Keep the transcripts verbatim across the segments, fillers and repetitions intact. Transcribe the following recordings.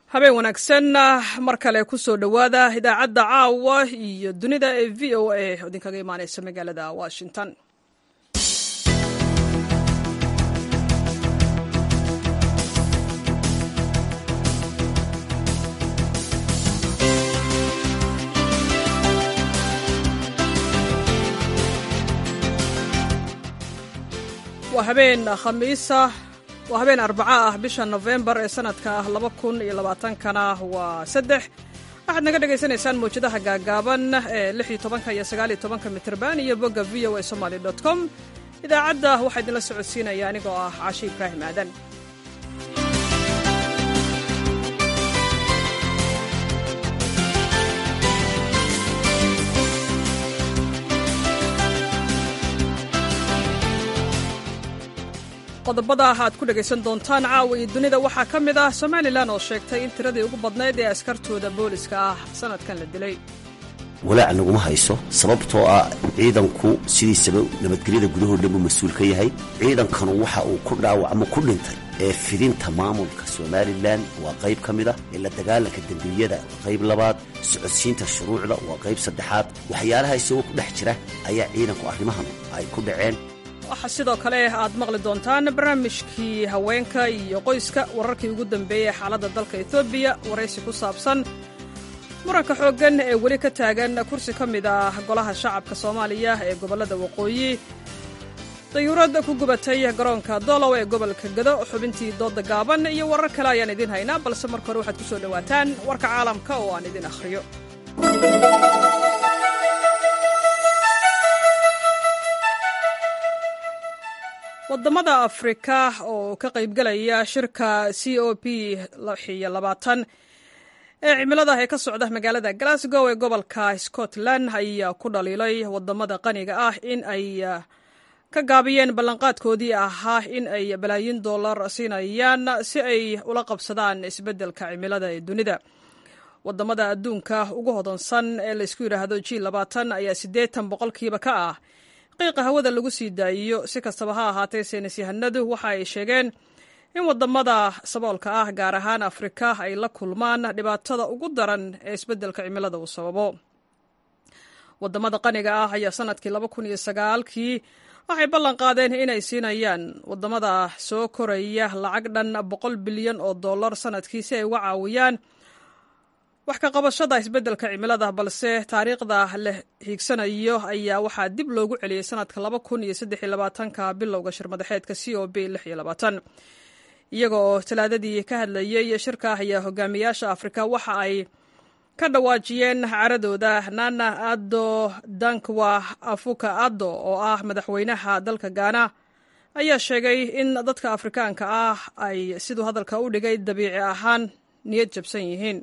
habeen wanaagsan mar kale ku soo dhowaada idaacadda caawa iyo dunida ee v o a oo idinkaga imaanaysa magaalada washington. waa habeen khamiisa waa habeen arbaca ah bisha November ee sanadka laba kun iyo labaatan-kana waa saddex. waxaad naga dhagaysanaysaan mawjadaha gaagaaban ee lix iyo toban iyo sagaal iyo toban mitirban iyo bogga v o a somali dot com. idaacadda waxaa idinla socodsiinaya anigoo ah Caashi Ibraahim Aadan. qodobada aad ku dhagaysan doontaan caawa iyo dunida waxaa ka mid ah Somaliland oo sheegtay in tiradii ugu badnayd ee askartooda booliska ah sanadkan la dilay. walaac naguma hayso sababtoo ah ciidanku sidiisaba nabadgelyada gudahooda uu mas'uul ka yahay. ciidankanu waxa uu ku dhaawacmo ku dhintay ee fidinta maamulka Somaliland waa qayb ka mid ah, ila dagaalanka dambiyada qayb labaad, socodsiinta shuruucda waa qayb saddexaad. waxyaalaha isagoo ku dhex jira ayaa ciidanku arrimahan ay ku dhaceen. waxaa sidoo kale aad maqli doontaan barnaamijkii haweenka iyo qoyska, wararkii ugu dambeeyey xaaladda dalka Ethiopia, waraysi ku saabsan muranka xooggan ee weli ka taagan kursi ka mid ah golaha shacabka Soomaaliya ee gobollada waqooyi, dayuurad ku gubatay garoonka Dolow ee gobolka Gado, xubintii dooda gaaban iyo warar kale ayaan idin haynaa, balse marka hore waxaad ku soo dhawaataan warka caalamka oo aan idin akhriyo. wadamada Afrika oo ka qaybgalaya shirka C O P lix iyo labaatan ee cimilada ee ka socda magaalada Glasgow ee gobolka Scotland ayaa ku dhaliilay wadamada qaniga ah in ay ka gaabiyeen ballanqaadkoodii ahaa in ay balaayin dollar siinayaan si ay ula qabsadaan isbeddelka cimilada ee dunida. wadamada adduunka ugu hodansan ee la isku yiraahdo G labaatan ayaa siddeetan boqolkiiba ka ah qiiqa hawada lagu sii daayiyo. si kastaba ha ahaatee, saynis yahanadu waxa ay sheegeen in wadamada saboolka ah gaar ahaan Afrika ay la kulmaan dhibaatada ugu daran ee isbeddelka cimilada uu sababo. wadamada qaniga ah ayaa sanadkii laba kun iyo sagaalkii waxay ballan qaadeen inay siinayaan wadamada soo koraya lacag dhan boqol bilyan oo dollar sanadkii si ay uga caawiyaan wax ka qabashada isbeddelka cimilada, balse taariikhda la hiigsanayo ayaa waxaa dib loogu celiyey sanadka laba kun iyo saddex iyo labaatanka bilowga shirmadaxeedka C O P lix iyo labaatan. iyaga oo talaadadii ka hadlayey shirka ayaa hogaamiyaasha Afrika waxa ay ka dhawaajiyeen caradooda. Nana Addo Dankwa Akufo-Addo oo ah madaxweynaha dalka Ghana ayaa sheegay in dadka Afrikaanka ah ay siduu hadalka u dhigay dabiici ahaan niyad jabsan yihiin.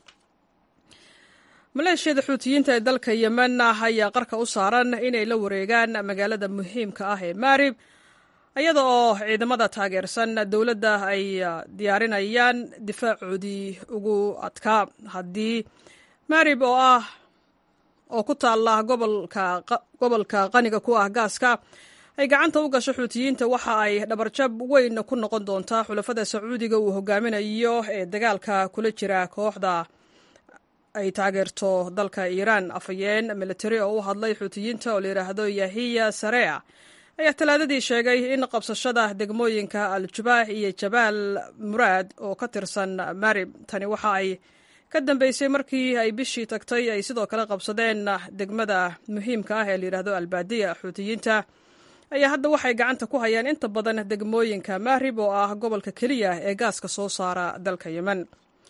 maleeshiyada xuutiyiinta ee dalka Yemen ayaa qarka u saaran inay la wareegaan magaalada muhiimka ah ee Marib, iyada oo ciidamada taageersan dowladda ay diyaarinayaan difaacoodii ugu adkaa. haddii Marib oo ah oo ku taalla gobolka gobolka qaniga ku ah gaaska ay gacanta u gasho xuutiyiinta, waxa ay dhabarjab weyn ku noqon doontaa xulafada Sacuudiga uu hogaaminayo ee dagaalka kula jira kooxda ay taageerto dalka Iiraan. afayeen military oo u hadlay xuutiyiinta oo la yiraahdo Yahiya Sarea ayaa talaadadii sheegay in qabsashada degmooyinka Al-Jubaah iyo Jabal Muraad oo ka tirsan Marib tani waxa ay ka dambeysay markii ay bishii tagtay ay sidoo kale qabsadeen degmada muhiimka ah ee la yiraahdo Al-Baadiya. xuutiyiinta ayaa hadda waxay gacanta ku hayaan inta badan degmooyinka Marib oo ah gobolka keliya ee gaaska soo saara dalka Yemen.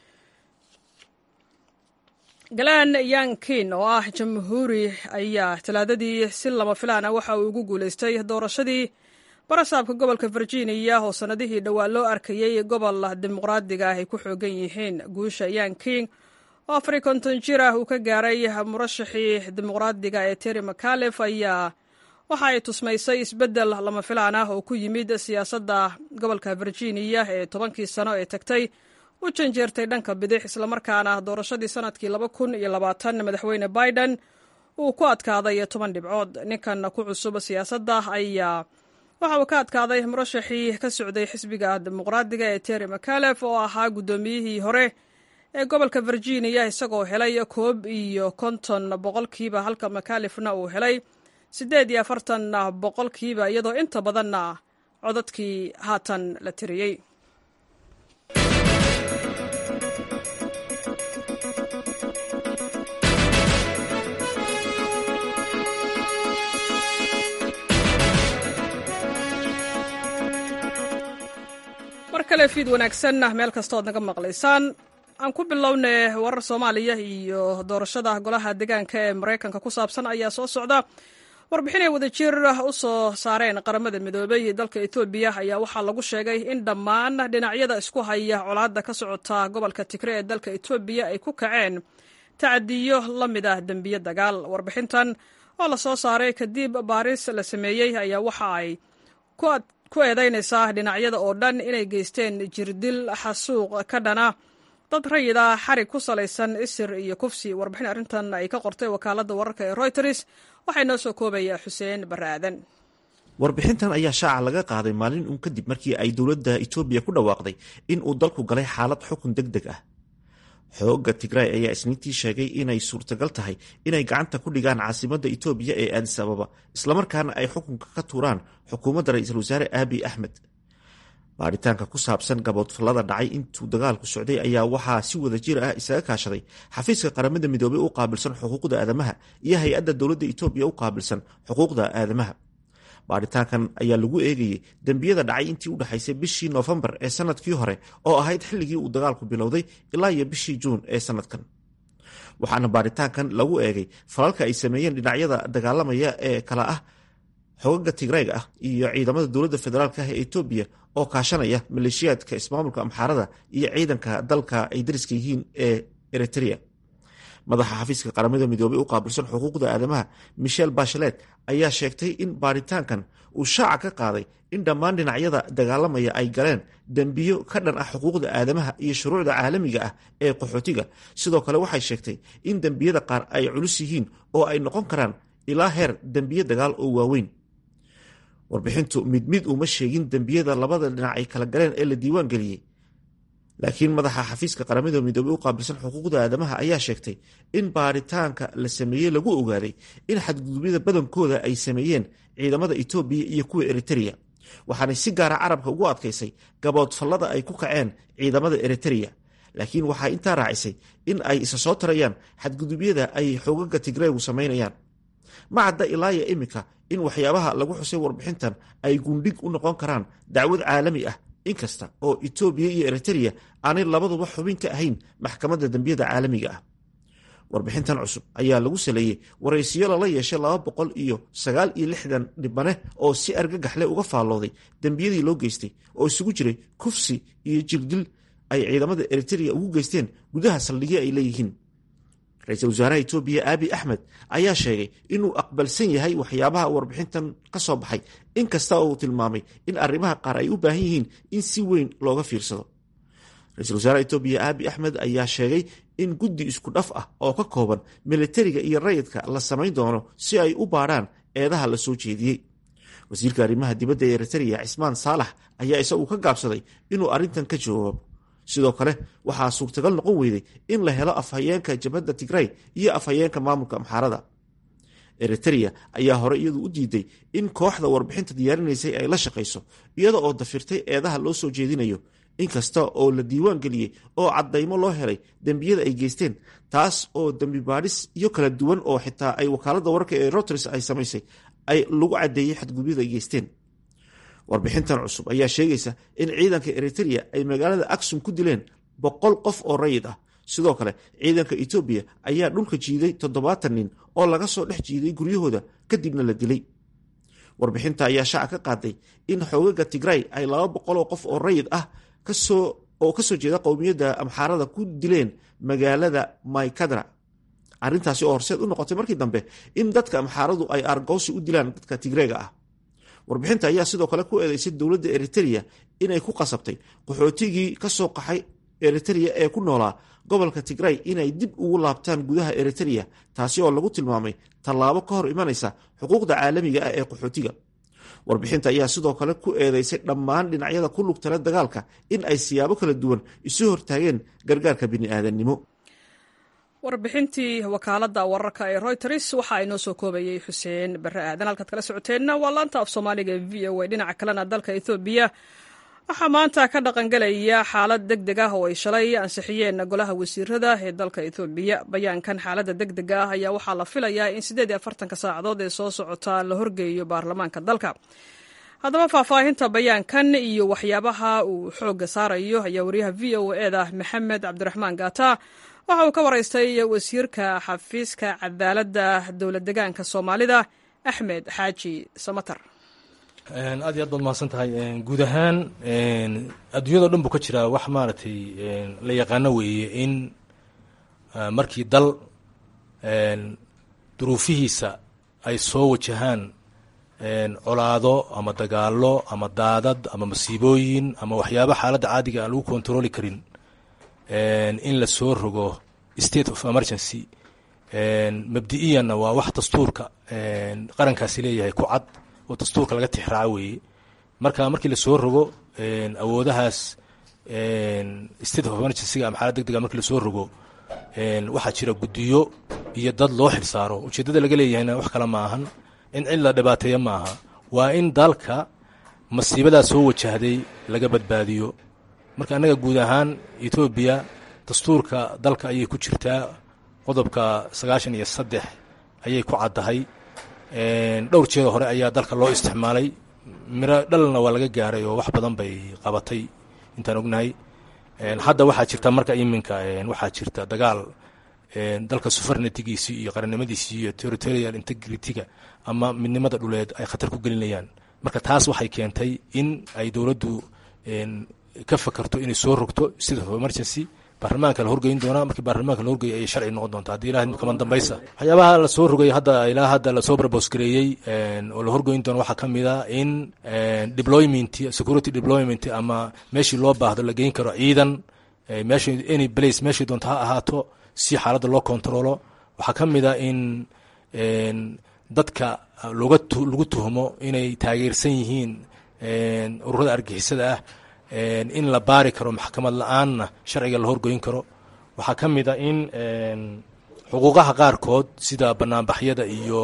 Glenn Youngkin oo ah jamhuuri ayaa talaadadii si lama filaan ah waxa uu ugu guulaystay doorashadii barasaabka gobolka Virginia oo sanadihii dhowaa loo arkayay gobol dimuqraadiga ah ay ku xoogan yihiin. guusha Youngkin oo afar iyo konton jir ah uu ka gaaray murashaxii dimuqraadiga ee Terry McAuliffe ayaa waxa ay tusmaysay isbeddel lama filaan ah oo ku yimid siyaasadda gobolka Virginia ee tobankii sano ee tagtay u janjeertay dhanka bidix, islamarkaana doorashadii sanadkii laba kun iyo labaatan madaxweyne Biden uu ku adkaaday toban dhibcood. ninkan ku cusub siyaasadda ayaa waxa uu ka adkaaday murashaxii ka socday xisbiga dimuqraadiga ee Terry McAuliffe oo ahaa guddoomiyihii hore ee gobolka virginia isagoo helay koob iyo konton boqolkiiba halka mcalifna uu helay siddeed iyo afartan boqolkiiba iyadoo inta badanna codadkii haatan la tiriyey. mar kale fiid wanaagsan meel kastood naga maqlaysaan. aan ku bilownay warar Soomaaliya iyo doorashada golaha deegaanka ee Mareykanka ku saabsan ayaa soo socda. warbixin ay wadajir u soo saareen qaramada midoobay ee dalka Itoobiya ayaa waxaa lagu sheegay in dhammaan dhinacyada isku haya colaadda ka socota gobolka Tigray ee dalka Itoobiya ay ku kaceen tacadiyo la mid ah dambiyo dagaal. warbixintan oo la soo saaray kadib baaris la sameeyey ayaa waxa ay ku eedaynaysaa dhinacyada oo dhan inay geysteen jirdil xasuuq ka dhana dad rayida xarig ku salaysan isir iyo kufsi. warbixin arrintan ay ka qortay wakaaladda wararka ee Reuters waxay noo soo koobaya Xuseen Baraadan. warbixintan ayaa shaaca laga qaaday maalin uun kadib markii ay dowladda Itoobiya ku dhawaaqday in uu dalku galay xaalad xukun degdeg ah. xoogga Tigray ayaa isniintii sheegay inay suurtagal tahay inay gacanta ku dhigaan caasimadda Itoobiya ee Addis Ababa islamarkaana ay xukunka ka tuuraan xukuumadda ra'iisul wasaare Abiy Ahmed. baaritaanka ku saabsan gaboodfallada dhacay intuu dagaalku socday ayaa waxaa si wada jir ah isaga kaashaday xafiiska qaramada midoobay u qaabilsan xuquuqda aadamaha iyo hay-adda dowladda Itoobiya u qaabilsan xuquuqda aadamaha. baaritaankan ayaa lagu eegayey dembiyada dhacay intii u dhaxaysay bishii Noofembar ee sanadkii hore oo ahayd xilligii uu dagaalku bilowday ilaa iyo bishii Juun ee sanadkan. waxaana baaritaankan lagu eegay falalka ay sameeyeen dhinacyada dagaalamaya ee kala ah xoogagga Tigrayga ah iyo ciidamada dowladda federaalka ah ee Itoobiya oo kaashanaya maleeshiyaadka ismaamulka Amxaarada iyo ciidanka dalka ay dariska yihiin ee Eritrea. madaxa xafiiska qaramada midoobay u qaabilsan xuquuqda aadamaha Michelle Bachelet ayaa sheegtay in baaritaankan uu shaaca ka qaaday in dhammaan dhinacyada dagaalamaya ay galeen dembiyo ka dhan ah xuquuqda aadamaha iyo shuruucda caalamiga ah ee qaxootiga. sidoo kale waxay sheegtay in dembiyada qaar ay culus yihiin oo ay noqon karaan ilaa heer dembiyo dagaal oo waaweyn. warbixintu mid mid uma sheegin dembiyada labada dhinac ay kala galeen ee la diiwaan geliyey, laakiin madaxa xafiiska qaramada midoobay u qaabilsan xuquuqda aadamaha ayaa sheegtay in baaritaanka la sameeyey lagu ogaaday in xadgudubyada badankooda ay sameeyeen ciidamada Itoobiya iyo kuwa Eritrea, waxaanay si gaara carabka ugu adkaysay gaboodfallada ay ku kaceen ciidamada Eritrea. laakiin waxaa intaa raacisay in ay isa soo tarayaan xadgudubyada ay xoogagga Tigraygu samaynayaan. ma cadda ilaa iyo imika in waxyaabaha lagu xusay warbixintan ay gundhig u noqon karaan dacwad caalami ah, inkasta oo Itoobiya iyo Eritrea aanay labaduba xubin ka ahayn maxkamadda dembiyada caalamiga ah. warbixintan cusub ayaa lagu saleeyey waraysiyo lala yeeshay laba boqol iyo sagaal iyo lixdan dhibane oo si argagaxle uga faallooday dembiyadii loo geystay oo isugu jiray kufsi iyo jirdil ay ciidamada Eritrea ugu geysteen gudaha saldhigyo ay leeyihiin. ra'iisul wasaaraha Itoobiya Abiy Ahmed ayaa sheegay inuu aqbalsan yahay waxyaabaha warbixintan ka soo baxay, inkasta oo uu tilmaamay in arrimaha qaar ay u baahan yihiin in si weyn looga fiirsado. ra'iisul wasaaraha Itoobiya Abiy Ahmed ayaa sheegay in guddi isku dhaf ah oo ka kooban militariga iyo rayidka la samayn doono si ay u baaraan eedaha la soo jeediyey. wasiirka arrimaha dibadda ee Eritrea Cismaan Saalax ayaa isagu ka gaabsaday inuu arrintan ka jawaabo. sidoo kale waxaa suurtagal noqon weyday in la helo afhayeenka jabhadda Tigray iyo afhayeenka maamulka Amxaarada. Eritrea ayaa hore iyadu u diiday in kooxda warbixinta diyaarinaysay ay la shaqayso, iyada oo dafirtay eedaha loo soo jeedinayo, inkasta oo la diiwaan geliyey oo caddaymo loo helay dembiyada ay geysteen, taas oo dembi baadhis iyo kala duwan oo xitaa ay wakaaladda wararka ee Reuters ay samaysay ay lagu caddeeyey xadgudubyada ay geysteen. warbixintan cusub ayaa sheegaysa in ciidanka Eritrea ay magaalada Aksum ku dileen boqol qof oo rayid ah. sidoo kale ciidanka Itoobiya ayaa dhulka jiiday toddobaatan nin oo laga soo dhex jiiday guryahooda kadibna la dilay. warbixinta ayaa shaaca ka qaaday in xoogagga Tigray ay laba boqol oo qof oo rayid ah kasoo oo kasoo jeeda qowmiyadda Amxaarada ku dileen magaalada Maykadra. arrintaasi oo horseed u noqotay markii dambe in dadka Amxaaradu ay argoosi u dilaan dadka Tigrayga ah. warbixinta ayaa sidoo kale ku eedeysay dowladda Eritrea inay ku qasabtay qaxootigii ka soo qaxay Eritrea ee ku noolaa gobolka Tigray inay dib ugu laabtaan gudaha Eritrea, taasi oo lagu tilmaamay tallaabo ka hor imanaysa xuquuqda caalamiga ah ee qaxootiga. warbixinta ayaa sidoo kale ku eedeysay dhammaan dhinacyada ku lugtala dagaalka in ay siyaabo kala duwan isu hortaageen gargaarka bini'aadannimo. warbixintii wakaaladda wararka ee Reuters waxa ay noo soo koobayay xuseen barre aadan. halkaad kala socoteenna waa laanta af soomaaliga ee v o a. dhinaca kalena dalka Ethiopia waxaa maanta ka dhaqangelaya xaalad degdeg ah oo ay shalay ansixiyeen golaha wasiirada ee dalka Ethiopia. bayaankan xaaladda degdega ah ayaa waxaa la filayaa in siddeed iyo afartanka saacadood ee soo socota la horgeeyo baarlamaanka dalka. haddaba faahfaahinta bayaankan iyo waxyaabaha uu xoogga saarayo ayaa wariyaha v o a-da maxamed cabdiraxmaan gaata waxa uu ka waraystay wasiirka xafiiska cadaaladda dowlad degaanka Soomaalida Axmed Xaaji Samatar. aad iyo aad baad mahadsan tahay. guud ahaan adduunyadao dhan buu ka jiraa wax maaragtay la yaqaano weeye in markii dal duruufihiisa ay soo wajahaan colaado ama dagaalo ama daadad ama masiibooyin ama waxyaaba xaaladda caadiga aan lagu kontarooli karin in la soo rogo state of emergency. mabdi'iyanna waa wax dastuurka qarankaasi leeyahay ku cad oo dastuurka laga tixraaco weeye. marka markii lasoo rogo awoodahaas state of emergency ama xaalad degdega markii lasoo rogo waxaa jira guddiyo iyo dad loo xilsaaro. ujeeddada laga leeyahayna wax kale ma ahan in cid la dhibaateeya ma aha, waa in dalka masiibadaa soo wajahday laga badbaadiyo. marka annaga guud ahaan Ethiopia dastuurka dalka ayay ku jirtaa, qodobka sagaashan iyo saddex ayay ku caddahay. dhowr jeeda hore ayaa dalka loo isticmaalay, miro dhalna waa laga gaaray oo wax badan bay qabatay intaan ognahay. hadda waxaa jirta marka iminka waxaa jirta dagaal dalka sovereignty-giisii iyo qarannimadiisii iyo territorial integrity-ga ama midnimada dhuleed ay khatar ku gelinayaan. marka taas waxay keentay in ay dowladdu ka fakarto inay soo rogto state of emergency. baarlamaanka la horgeyn doonaa, markii baarlamaanka la horgeeyay ayay sharci noqon doontaa haddii ilahay kaman dambaysa. waxyaabaha la soo rogay hadda ilaa hadda lasoo barbosgareeyey oo la horgeyn doono waxaa ka mid a in deployment security deployment ama meeshii loo baahdo la geyn karo ciidan meeshii any place meeshii doonta ha ahaato si xaaladda loo kontaroolo. waxaa ka mid a in dadka loga lagu tuhmo inay taageersan yihiin ururada argixisada ah in la baari karo maxkamad la-aanna sharciga la horgoyn karo. waxaa ka mid a in xuquuqaha qaarkood sida banaanbaxyada iyo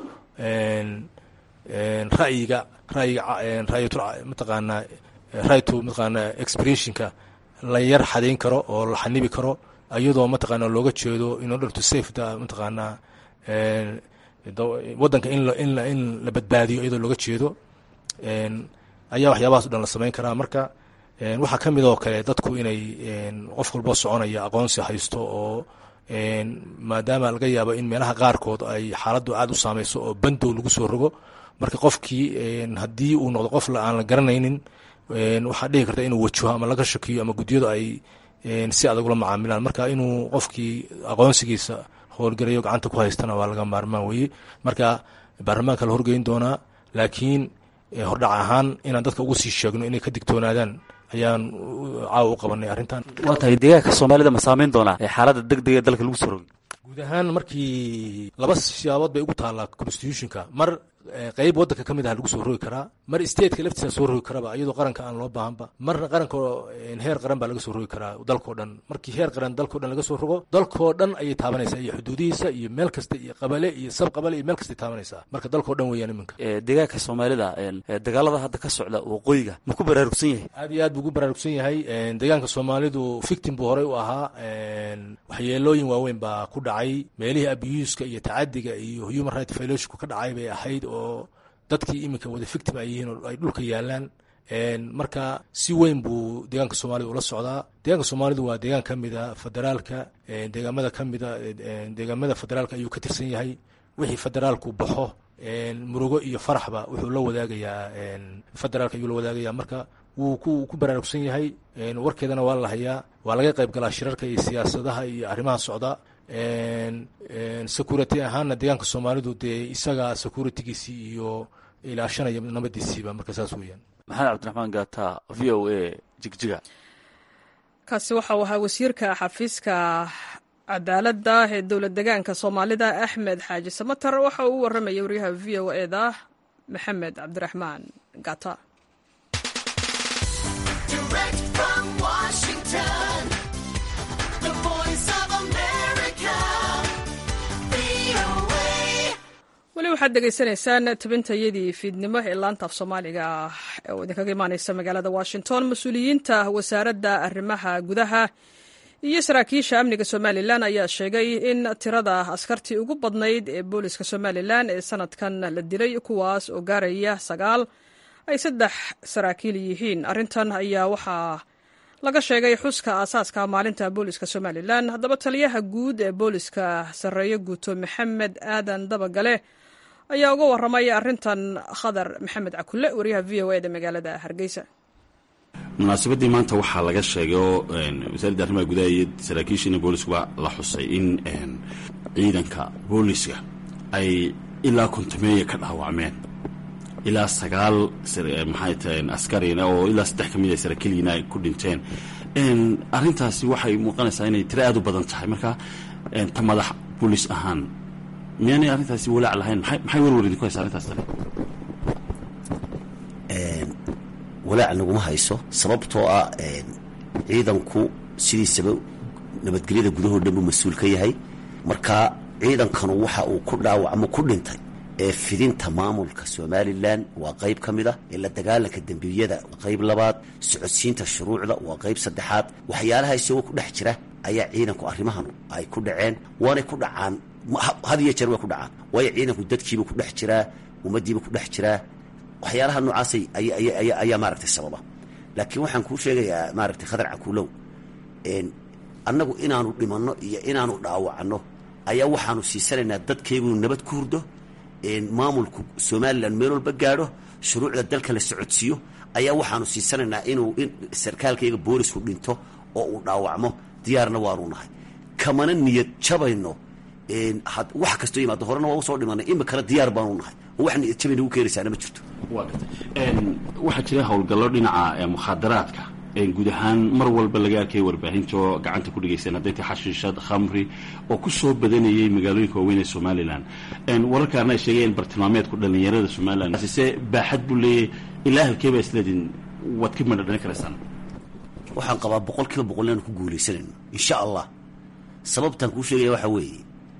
ra'yiga ra'yiga mataqaanaa right-to mataqaanaa expressionka la yar xadayn karo oo la xanibi karo iyadoo mataqaanaa looga jeedo in order to save the mataqaanaa waddanka in la in la in la badbaadiyo iyadoo looga jeedo ayaa waxyaabahaas o dhan la samayn karaa. marka waxaa ka mid oo kale dadku inay qof walbo soconaya aqoonsi haysto oo maadaama laga yaabo in meelaha qaarkood ay xaaladdu aad u saamayso oo bandow lagu soo rogo. marka qofkii haddii uu noqdo qof aan la garanaynin waxaa dhihi karta inuu wajaho ama laga shakiyo ama guddiyadu ay si adag ula macaamilaan. marka inuu qofkii aqoonsigiisa howlgarayo gacanta ku haystana waa laga maarmaan weye. marka baarlamaanka la horgeyn doonaa, laakiin hordhac ahaan inaan dadka ugu sii sheegno inay ka digtoonaadaan ayaan caawa u qabanay arrintan. waa tahay deegaanka Soomaalida ma saameyn doonaa xaaladda degdega ee dalka lagu soo rogay? guud ahaan markii laba siyaabood bay ugu taallaa constitutionka. mar qayb waddanka ka mid ah lagu soo rogi karaa, mar stateka laftiisa soo rogi karaba iyadoo qaranka aan loo baahanba, marna qaranka heer qaran baa laga soo rogi karaa dalkao dhan. markii heer qaran dalkao dhan laga soo rogo dalkao dhan ayay taabanaysaa iyo xuduudihiisa iyo meel kasta iyo qabale iyo sab qabale iyo meel kastay taabanaysaa. marka dalkao dhan weeyaan iminka. deegaanka Soomaalida dagaalada hadda ka socda waqooyiga ma ku baraarugsan yahay? aad iyo aad buu ugu baraarugsan yahay. deegaanka Soomaalidu victim buu horey u ahaa. waxyeelooyin waaweyn baa ku dhacay, meelihii abuuska iyo tacadiga iyo human right violationku ka dhacay bay ahayd oo dadkii iminka wada victim ay yihiin oo ay dhulka yaalaan. marka si weyn buu deegaanka Soomaalida ula socdaa. deegaanka Soomaalidu waa deegaan ka mid a federaalka, deegaamada ka mid a deegaamada federaalka ayuu ka tirsan yahay. wixii federaalku baxo murugo iyo faraxba wuxuu la wadaagayaa federaalka ayuu la wadaagayaa. marka wuu ku ku baraarugsan yahay. warkeedana waa la hayaa, waa laga qayb galaa shirarka iyo siyaasadaha iyo arrimaha socda. security ahaanna deegaanka Soomaalidu dee isaga securitygiisii iyo ilaashanaya nabadiisiiba. marka saas weeyaan. maxamed cabdiraxmaan gaata, v o a, jigjiga. kaasi waxa uu ahaa wasiirka xafiiska cadaaladda ee dowlad degaanka Soomaalida Axmed Xaaji Samatar. waxa uu u waramayay wariyaha v o a da maxamed cabdiraxmaan gata. weli waxaad degeysanaysaan tabintayadii fiidnimo ee laanta af soomaaliga ah oo idinkaga imaaneysa magaalada washington. mas-uuliyiinta wasaaradda arrimaha gudaha iyo saraakiisha amniga somalilan ayaa sheegay in tirada askartii ugu badnayd ee booliska somalilan ee sanadkan la dilay, kuwaas oo gaaraya sagaal, ay saddex saraakiil yihiin. arrintan ayaa waxaa laga sheegay xuska aasaaska maalinta booliska somalilan. haddaba taliyaha guud ee booliska sarreeye guuto maxamed aadan dabagale ayaa uga warramay arrintan khadar maxamed cakulle, wariyaha v o e da magaalada hargeysa. munaasabadii maanta waxaa laga sheegay oo wasaaradda arrimaha gudaha iyo saraakiishiina booliskuba la xusay in ciidanka booliska ay ilaa kontameeya ka dhaawacmeen, ilaa sagaal maxay tahay askarina oo ilaa saddex ka mid a saraakiiliina ay ku dhinteen. arrintaasi waxay muuqanaysaa inay tiro aad u badan tahay. marka ta madax boolis ahaan miyaanay arrintaasi walaac lahayn? maxay warwar idinku haysa arrintaas tale? walaac naguma hayso, sababtoo ah ciidanku sidiisaba nabadgelyada gudahoo dhan buu mas-uul ka yahay. marka ciidankanu waxa uu ku dhaawacmo ku dhintay ee fidinta maamulka somalilan waa qayb ka mid ah, ee la dagaalanka dembiyada waa qayb labaad, socodsiinta shuruucda waa qayb saddexaad. waxyaalaha isagoo ku dhex jira ayaa ciidanku arrimahan ay ku dhaceen, waanay ku dhacaan had iyo jeer way ku dhacaan, waayo ciidanku dadkiiba ku dhex jiraa, ummaddiiba ku dhex jiraa. waxyaalaha noocaasay ayaa maaragtay sababa. laakiin waxaan kuu sheegayaa maaragtay khadar cakuulow, annagu inaanu dhimanno iyo inaanu dhaawacno ayaa waxaanu siisanaynaa dadkeygunu nabad ku hurdo, maamulku somalilan meel walba gaadho, shuruucda dalka la socodsiiyo ayaa waxaanu siisanaynaa inuu in sarkaalkayga boolisku dhinto oo uu dhaawacmo. diyaarna waanu nahay, kamana niyad jabayno. wax kastoo yimaado horena waa usoo dhimanay, imikana diyaar baanu nahay, oo wax niyad jabay nagu keenaysaana ma jirto. waxaa jira howlgallo dhinaca mukhaadaraadka guud ahaan mar walba laga arkay warbaahinta oo gacanta ku dhigaysan hadday tahay xashiishad, khamri oo ku soo badanayay magaalooyinka waaweyn ee somalilan. wararkaana ay sheegayeen bartilmaameedku dhallinyarada somalilan se baaxad buu leeyahay. ilaa halkee baa isleedin waad ka madhadhani karaysaan? waxaan qabaa boqol kiiba boqol inaanu ku guulaysanayno insha allah. sababtaan kuu sheegaya waxaa weeye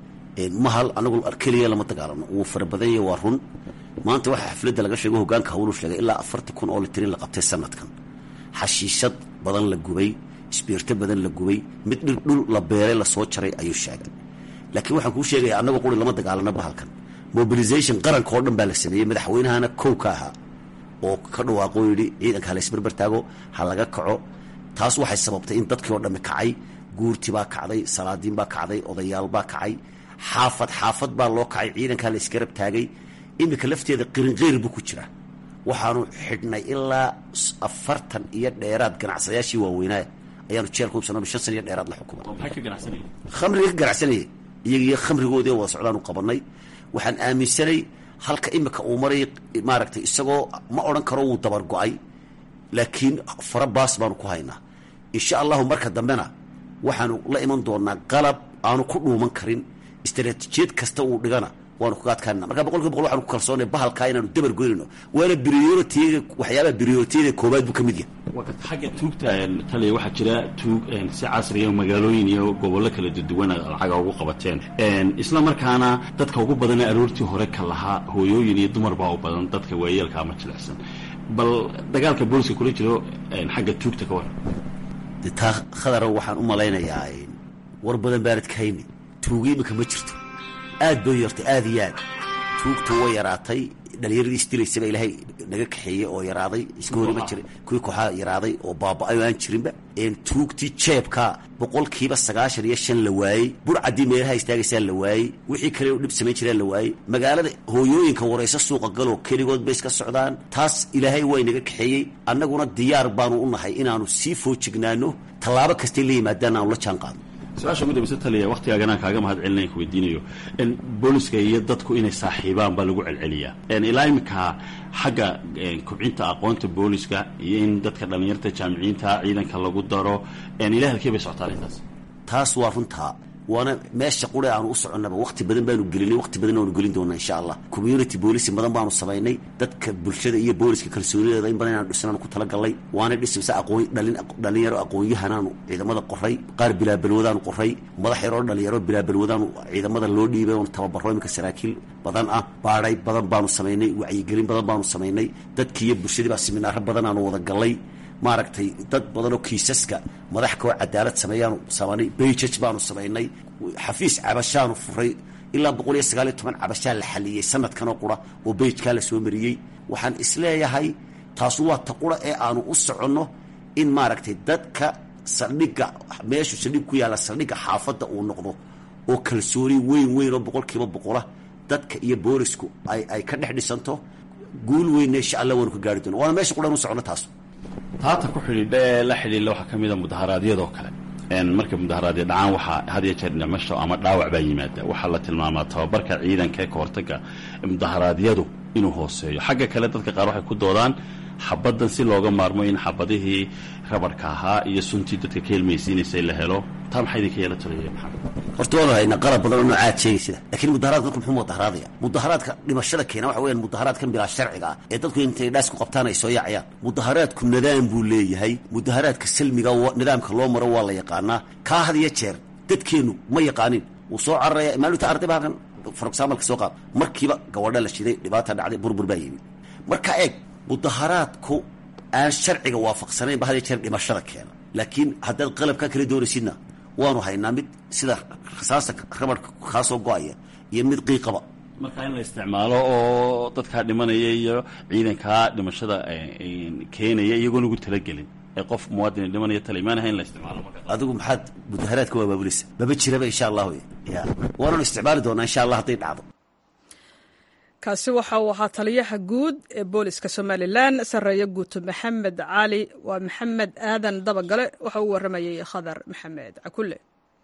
mahal anagu keliya lama dagaalano, wuu fara badan yahay, waa run. maanta waxaa xafladda laga sheego hogaanka hawlu sheegay ilaa afartan kun oo litirin la qabtay sanadkan. xashiishad badan la gubay, isbiirto badan la gubay, mid dhir dhul la beeray lasoo jaray ayuu sheegay. laakiin waxaan kuu sheegaya annagoo quri lama dagaalano bahalkan. mobilisation qaranka oo dhan baa la sameeyey, madaxweynahana kow ka ahaa oo ka dhawaaqo yidhi ciidanka ha la isbarbar taago, ha laga kaco. taas waxay sababtay in dadkii oo dhammi kacay, guurti baa kacday, salaadiin baa kacday, odayaal baa kacay, xaafad xaafad baa loo kacay, ciidankaa la isgarab taagay. iminka lafteeda qirinqeyr buu ku jira. waxaanu xidhnay ilaa afartan iyo dheeraad ganacsadayaashii waaweynaa ayaanu jeelka hubsanoo shan san iyo dheeraad la xukumay. khamriga ka ganacsanayay iyagiyo khamrigoodii wada socdaanu qabanay. waxaan aaminsanay halka imika uu maray maaragtay isagoo ma odhan karo wuu dabar go-ay, laakiin fara baas baanu ku haynaa. insha allahu marka dambena waxaanu la iman doonaa qalab aanu ku dhuuman karin, istaraatiijiyad kasta uu dhigana waanu kaga adkaanina. marka boqol kiiba boqol waxaanu ku kalsoonay bahalkaa inaanu dabar goynayno, waana priority-ga waxyaabaha priority-da koobaad buu ka mid yahay. xagga tuugta taliya waxaa jira tuug si casriya magaalooyin iyo gobollo kala duwan lacaga ugu qabateen, isla markaana dadka ugu badana aroortii hore ka lahaa hooyooyin iyo dumar baa u badan, dadka waayeelka ama jilicsan. bal dagaalka booliska kula jiro xagga tuugta ka waran? de taa khadara waxaan u malaynayaa war badan baanad ka hayni. tuuga imika ma jirto, aad bay yartay, aad iyo aad tuugta way yaraatay. dhalinyaradii isdilaysaba ilaahay naga kaxeeyey oo yaraaday, iska hori ma jirin. kuwii kooxaa yaraaday oo baaba-ay aan jirinba. tuugtii jeebka boqolkiiba sagaashan iyo shan la waayey, burcaddii meelaha istaagaysaa la waayey, wixii kale dhib samayn jiraan la waayey. magaalada hooyooyinka warayso suuqa galoo keligood bay iska socdaan. taas ilaahay way naga kaxeeyey. annaguna diyaar baanu u nahay inaanu sii foojignaano, tallaabo kastay la yimaadaan aanu la jaan qaadno. su-aasha ugu dambeysa taliya waktigaaganaan kaaga mahad celinaya ku weydiinayo booliska iyo dadku inay saaxiibaan baa lagu celceliyaa. ilaa iminka xagga kobcinta aqoonta booliska iyo in dadka dhallinyarta jaamiciyiinta ciidanka lagu daro ilaa halkee bay socotaan intaas? taas waa runtaa, waana meesha qura aanu u soconaba waqti badan baanu gelinay waqti badan aanu gelin doonaa insha Allah community policing badan baanu sameynay dadka bulshada iyo booliska kalsoonideeda in badan aanu dhisnaan ku tala galay waana dhisaysa aqoon dhalin dhalinyaro aqoon-yahanaanu ciidamada qoray qaar bilaabalwadaan qoray madax yaro dhalinyaro bilaabalwadaan ciidamada loo dhiibay oo tababaro imka saraakiil badan ah baaray badan baanu sameynay wacyigelin badan baanu sameynay dadkii iyo bulshadii baa seminaar badan aanu wada galay maaragtay dad badan oo kiisaska madax koo cadaalad sameeyaan sameynay bayjaj baanu sameynay xafiis cabashaanu furay ilaa boqol iyo sagaal iyo toban cabashaa la xaliyay sanadkan oo qura oo bayjkaa la soo mariyey waxaan isleeyahay taasu waa taqura ee aanu u soconno in maaragtay dadka saldhigga meeshu saldhig ku yaala saldhigga xaafadda uu noqdo oo kalsooni weyn weyn oo boqolkiiba boqola dadka iyo boolisku ay ay ka dhex dhisanto guul weyn insha Allah waan ku gaari doonaa waana meesha qura u socono taas taata ku xidhiidhe la xidhiidha waxaa ka mid a mudaharaadyadoo kale markay mudaharaadya dhacaan waxaa had iyo jeer dhimasho ama dhaawac baa yimaada waxaa la tilmaamaa tababarka ciidanka ee ka hortaga mudaharaadyadu inuu hooseeyo xagga kale dadka qaar waxay ku doodaan xabaddan si looga maarmo in xabadihii rabarka ahaa iyo suntii dadka ka helmaysiinaysay la helo taa maxaa idinka yeela talaya maxamed horta waanu haynaa qalab badan oo noocaad sheegaysida laakiin mudaharaadka dadku muxuu mudaharaadaya mudaharaadka dhimashada keena waxa weeyaan mudaharaadkan bilaa sharciga ah ee dadku intay dhaas ku qabtaan ay soo yaacayaan mudaharaadku nidaam buu leeyahay mudaharaadka salmiga nidaamka loo maro waa la yaqaanaa kaa had iyo jeer dadkeenu ma yaqaanin wuu soo cararaya maalinta arday baa kan for example ka soo qaad markiiba gabadha la shiday dhibaata dhacday burbur baa yimid marka eeg mudaharaadku aan sharciga waafaqsanayn ba had iyo jeer dhimashada keena laakiin haddaad qalabka kala doonaysidna waanu haynaa mid sida rasaasta rabarka kaasoo go-aya iyo mid qiiqaba marka in la isticmaalo oo dadkaa dhimanaya iyo ciidankaa dhimashada keenaya iyagoon ugu talagelin ee qof muwaadin dhimanaya talimaanaha in la isticmaalo adigu maxaad mudaharaadka waa baabulisa maba jiraba insha allahu ya waananu isticmaali doonaa insha allah hadday dhacdo kaasi waxa uu ahaa taliyaha guud ee booliska somalilan sareeye guuto maxamed cali waa maxamed aadan dabagale waxa uu waramayay khadar maxamed cakulle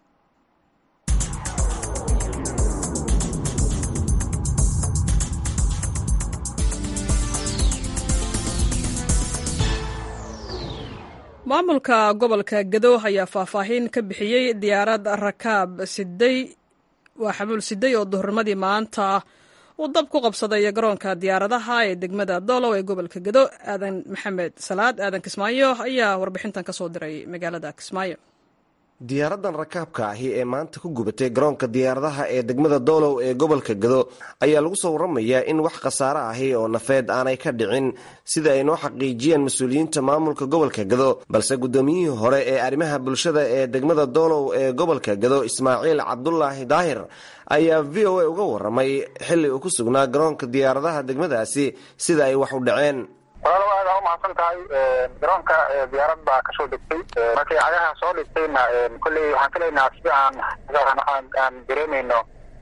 maamulka gobolka Gado ayaa faahfaahin ka bixiyay diyaarad rakaab siday waa xamuul siday oo duhurmadii maanta uu dab ku qabsaday garoonka diyaaradaha ee degmada Doolow ee gobolka Gado aadan maxamed salaad aadan Kismaayo ayaa warbixintan ka soo diray magaalada Kismaayo diyaaradan rakaabka ahi ee maanta ku gubatay garoonka diyaaradaha ee degmada Doolow ee gobolka Gado ayaa lagu soo waramayaa in wax khasaare ahi oo nafeed aanay ka dhicin sida ay noo xaqiijiyeen mas'uuliyiinta maamulka gobolka Gado balse gudoomiyihii hore ee arrimaha bulshada ee degmada Doolow ee gobolka Gado Ismaaciil Cabdullaahi Daahir ayaa V O A uga waramay xilli uu ku sugnaa garoonka diyaaradaha degmadaasi sida ay wax u dhaceen walaal aad u mahadsan tahay garoonka diyaarad baa ka soo degtay markii cagaha soo dhigtayna kulli waxaan ka leenahay si aan aan dareemayno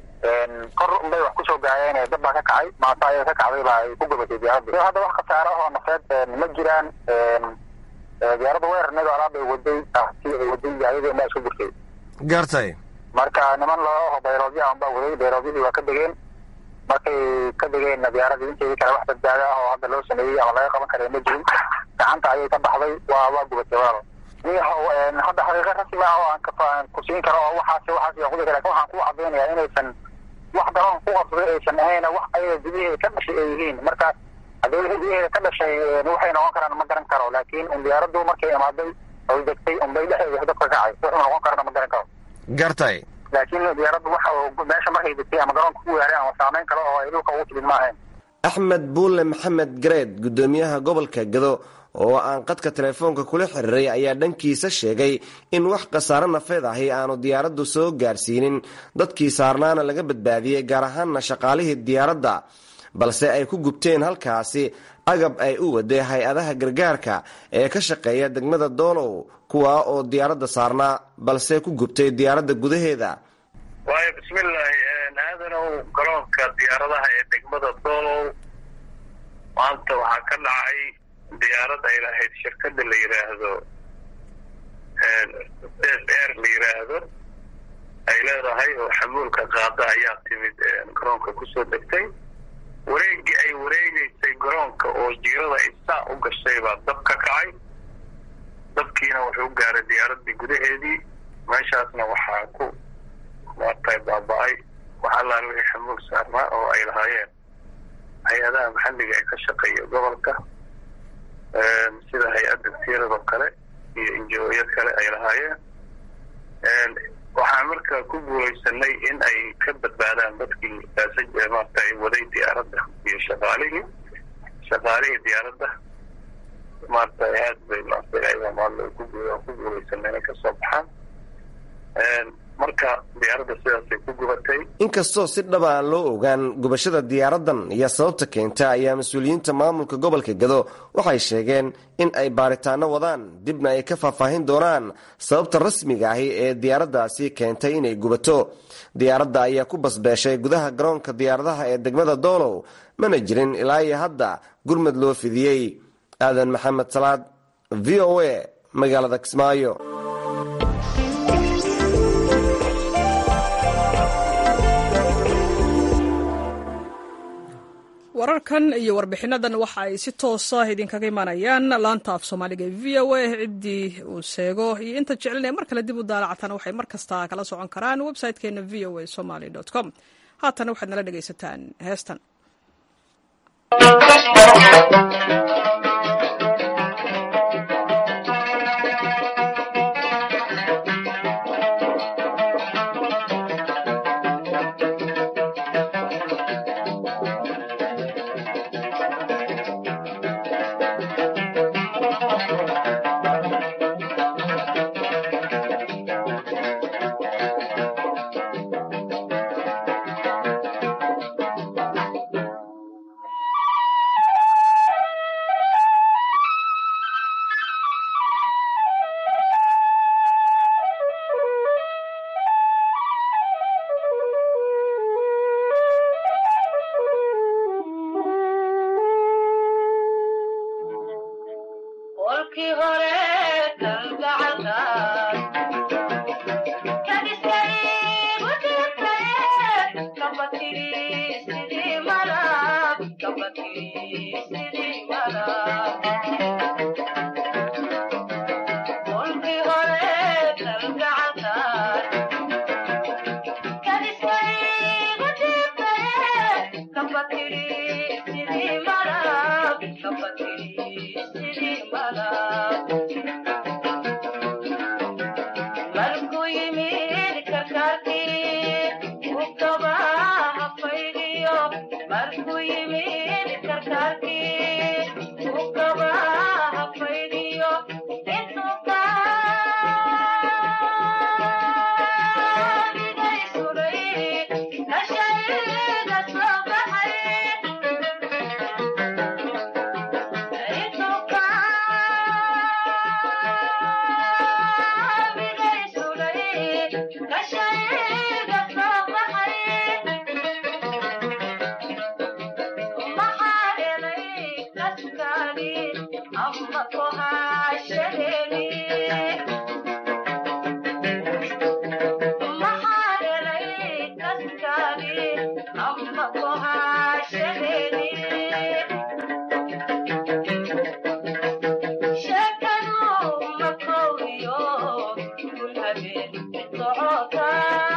kor unbay wax ku soo gaayeen dad baa ka kacay maanta ay ka kacday baa ay ku gubatay diyaaradda hadda wax khasaare oo nafeed ma jiraan diyaaradda weerarneed alaab ay waday si ay waday ayadoo ma isku jirtay gaartay marka niman loo bayroodyaha unbaa waday bayroodihii waa ka degeen markay ka degeen diyaaradii intii kale wax badbaado ah oo hadda loo sameeyay ama laga qaban karay ma jirin gacanta ayay ka baxday waa waa gubatay walaal niyahow hadda xaqiiqo rasmi ah oo aan ka ku siin karo oo waxaas waxaas iyo qudar laakiin waxaan ku cadeynayaa inaysan wax garoon ku qabsaday aysan ahayn wax ayaga gudaheeda ka dhashay ay yihiin marka haddii wixii gudaheeda ka dhashay waxay noqon karaan ma garan karo laakiin un diyaaraddu markay imaaday oo degtay unbay dhexdeeda dadka kacay wuxuu noqon karana ma garan karo gartay laakiin diyaaraddu waxa meesha markay degtay ama garoonka ku weerareen ama saameyn kale oo ay dhulka ugu timid ma ahayn axmed buule maxamed gareed gudoomiyaha gobolka Gado oo aan qadka telefoonka kula xiriiray ayaa dhankiisa sheegay in wax khasaare nafeed ahi aanu diyaaraddu soo gaarsiinin dadkii saarnaana laga badbaadiyey gaar ahaanna shaqaalihii diyaaradda balse ay ku gubteen halkaasi agab ay u waday hay-adaha gargaarka ee ka shaqeeya degmada Doolow kuwaa oo diyaaradda saarnaa balse ku gubtay diyaaradda gudaheeda waayo bismillaahi aadanow garoonka diyaaradaha ee degmada Doolow maanta waxaa ka dhacay diyaarad ay lahayd shirkadda la yiraahdo air la yiraahdo ay leedahay oo xamuulka qaada ayaa timid garoonka kusoo degtay wareegii ay wareegaysay garoonka oo jiirada ay saa u gashay baa dab ka kacay dabkiina wuxuu gaaray diyaaradii gudaheedii meeshaasna waxaa ku maartay baaba-ay wax allaan wixii xamuul saarnaa oo ay lahaayeen hay-adaha maxalliga ee ka shaqeeya gobolka sida hay-adda tiirado kale iyo injooyad kale ay lahaayeen waxaan marka ku guulaysanay in ay ka badbaadaan dadkii maartay waday diyaaradda iyo shaqaalihii shaqaalihii diyaaradda maartay aad bay maartay ayaga maal ku guulaysanay inay kasoo baxaan marka diyaaradda sidaasay ku gubatay. inkastoo si dhaba aan loo ogaan gubashada diyaaraddan iyo sababta keenta ayaa mas-uuliyiinta maamulka gobolka Gado waxay sheegeen in ay baaritaano wadaan dibna ay ka faahfaahin doonaan sababta rasmiga ah ee diyaaraddaasi keentay inay gubato. diyaaradda ayaa ku basbeeshay gudaha garoonka diyaaradaha ee degmada Doolow mana jirin ilaa iyo hadda gurmad loo fidiyey. aadan maxamed salaad v o a magaalada Kismaayo. wararkan iyo warbixinadan waxa ay si toosa idinkaga imanayaan laanta af soomaaliga v o a ciddii uu sheego iyo inta jecelina mar kale dib u daalacatana waxay mar kasta kala socon karaan website-keena v o a somali dot com. haatana waxaad nala dhegaysataan heestan. Shakadu makowiyo, kulhabeen, socota.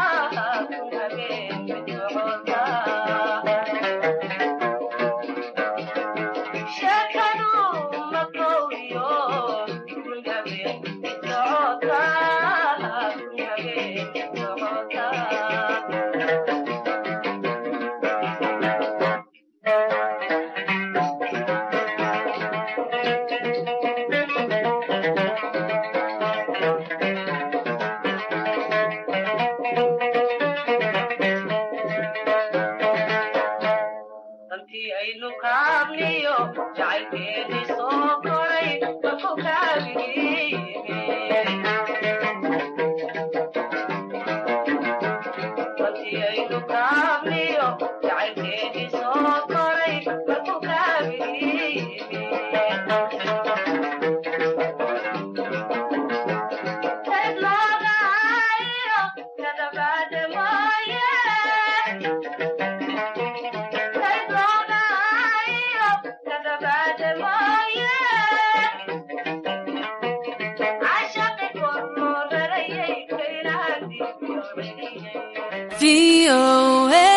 V O A.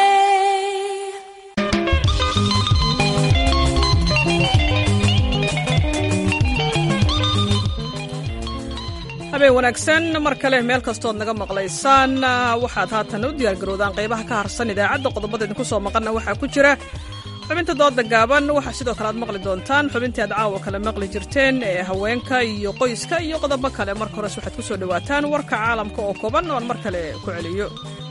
habeen wanaagsan mar kale meel kastood naga maqlaysaan waxaad haatan u diyaargarowdaan qaybaha ka harsan idaacadda qodobada idinku soo maqanna waxaa ku jira xubinta dooda gaaban waxaa sidoo kale aad maqli doontaan xubintii aad caawa kale maqli jirteen ee haweenka iyo qoyska iyo qodobo kale marka hores waxaad ku soo dhowaataan warka caalamka oo kooban oon mar kale ku celiyo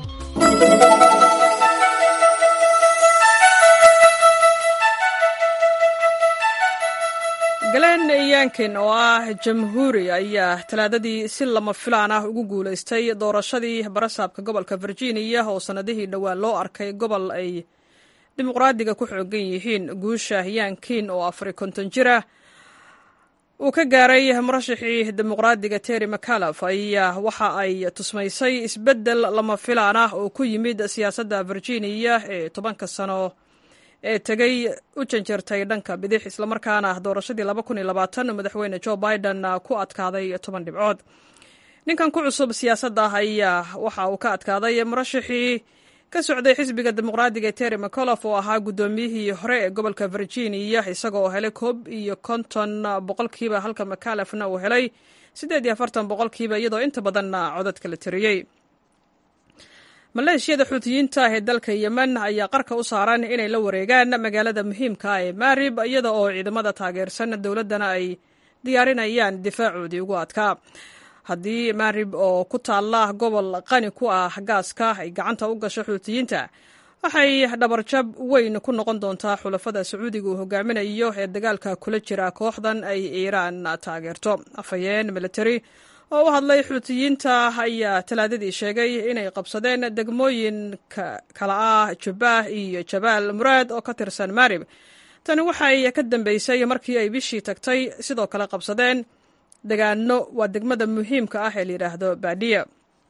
galeen yankin oo ah jamhuuri ayaa talaadadii si lama filaan ah ugu guulaystay doorashadii barasaabka gobolka virginia oo sannadihii dhowaan loo arkay gobol ay dimuqraadiga ku xoogan yihiin guusha yankin oo afari konton jira uu ka gaaray murashaxii dimuqraadiga terry mccullough ayaa waxa ay tusmaysay isbeddel lama filaan ah oo ku yimid siyaasadda virginia ee tobanka sano ee tegay u janjeertay dhanka bidix islamarkaana doorashadii laba kun iyo labaatan madaxweyne joe biden ku adkaaday toban dhibcood ninkan ku cusub siyaasadda ayaa waxa uu ka adkaaday murashaxii ka socday xisbiga dimuqraadiga terry mccullough oo ahaa guddoomiyihii hore ee gobolka virginia isaga oo helay koob iyo konton boqolkiiba halka mcculloughna uu helay siddeed iyo afartan boqolkiiba iyadoo inta badanna codadka la tiriyey maleeshiyada xuutiyiinta ee dalka yemen ayaa qarka u saaran inay la wareegaan magaalada muhiimka ee maarib iyada oo ciidamada taageersan dowladdana ay diyaarinayaan difaacoodii ugu adkaa haddii maarib oo ku taalla gobol qani ku ah gaaska ay gacanta u gasho xuutiyiinta waxay dhabarjab weyn ku noqon doontaa xulafada sacuudiga uu hogaaminayo ee dagaalka kula jira kooxdan ay iiraan taageerto afhayeen military oo u hadlay xuutiyiinta ayaa talaadadii sheegay inay qabsadeen degmooyinka kala ah jubbaah iyo jabaal muraad oo ka tirsan maarib tani waxay ka dambeysay markii ay bishii tagtay sidoo kale qabsadeen degaano waa degmada muhiimka ah ee la yidhaahdo baadiya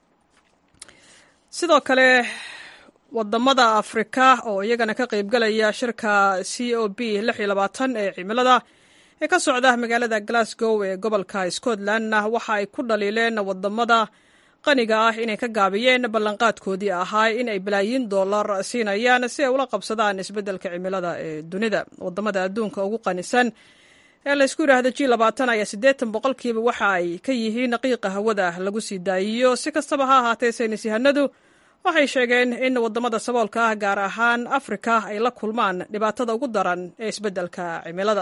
sidoo kale wadamada afrika oo iyagana ka qaybgalaya shirka c o b lix iyo labaatan ee cimilada ee ka socda magaalada glasgow ee gobolka scotlandna waxa ay ku dhaliileen wadamada qaniga ah inay ka gaabiyeen ballanqaadkoodii ahaa in ay balaayiin dollar siinayaan si ay ula qabsadaan isbeddelka cimilada ee dunida wadamada adduunka ugu qanisan ee laysku yidhaahdo g labaatan ayaa siddeetan boqolkiiba waxa ay ka yihiin qiiqa hawada lagu sii daayiyo si kastaba ha ahaatee saynis yahanadu waxay sheegeen in wadamada saboolka ah gaar ahaan afrika ay la kulmaan dhibaatada ugu daran ee isbeddelka cimilada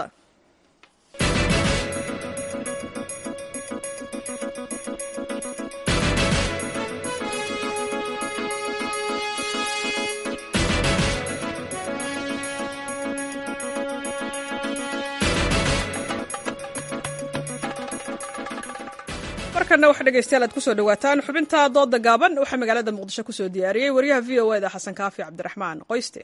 markana waxa dhegeystayaal aad kusoo dhawaataan xubinta dooda gaaban waxaa magaalada muqdisho kusoo diyaariyey wariyaha v o eda xasan kaafi cabdiraxmaan qoyste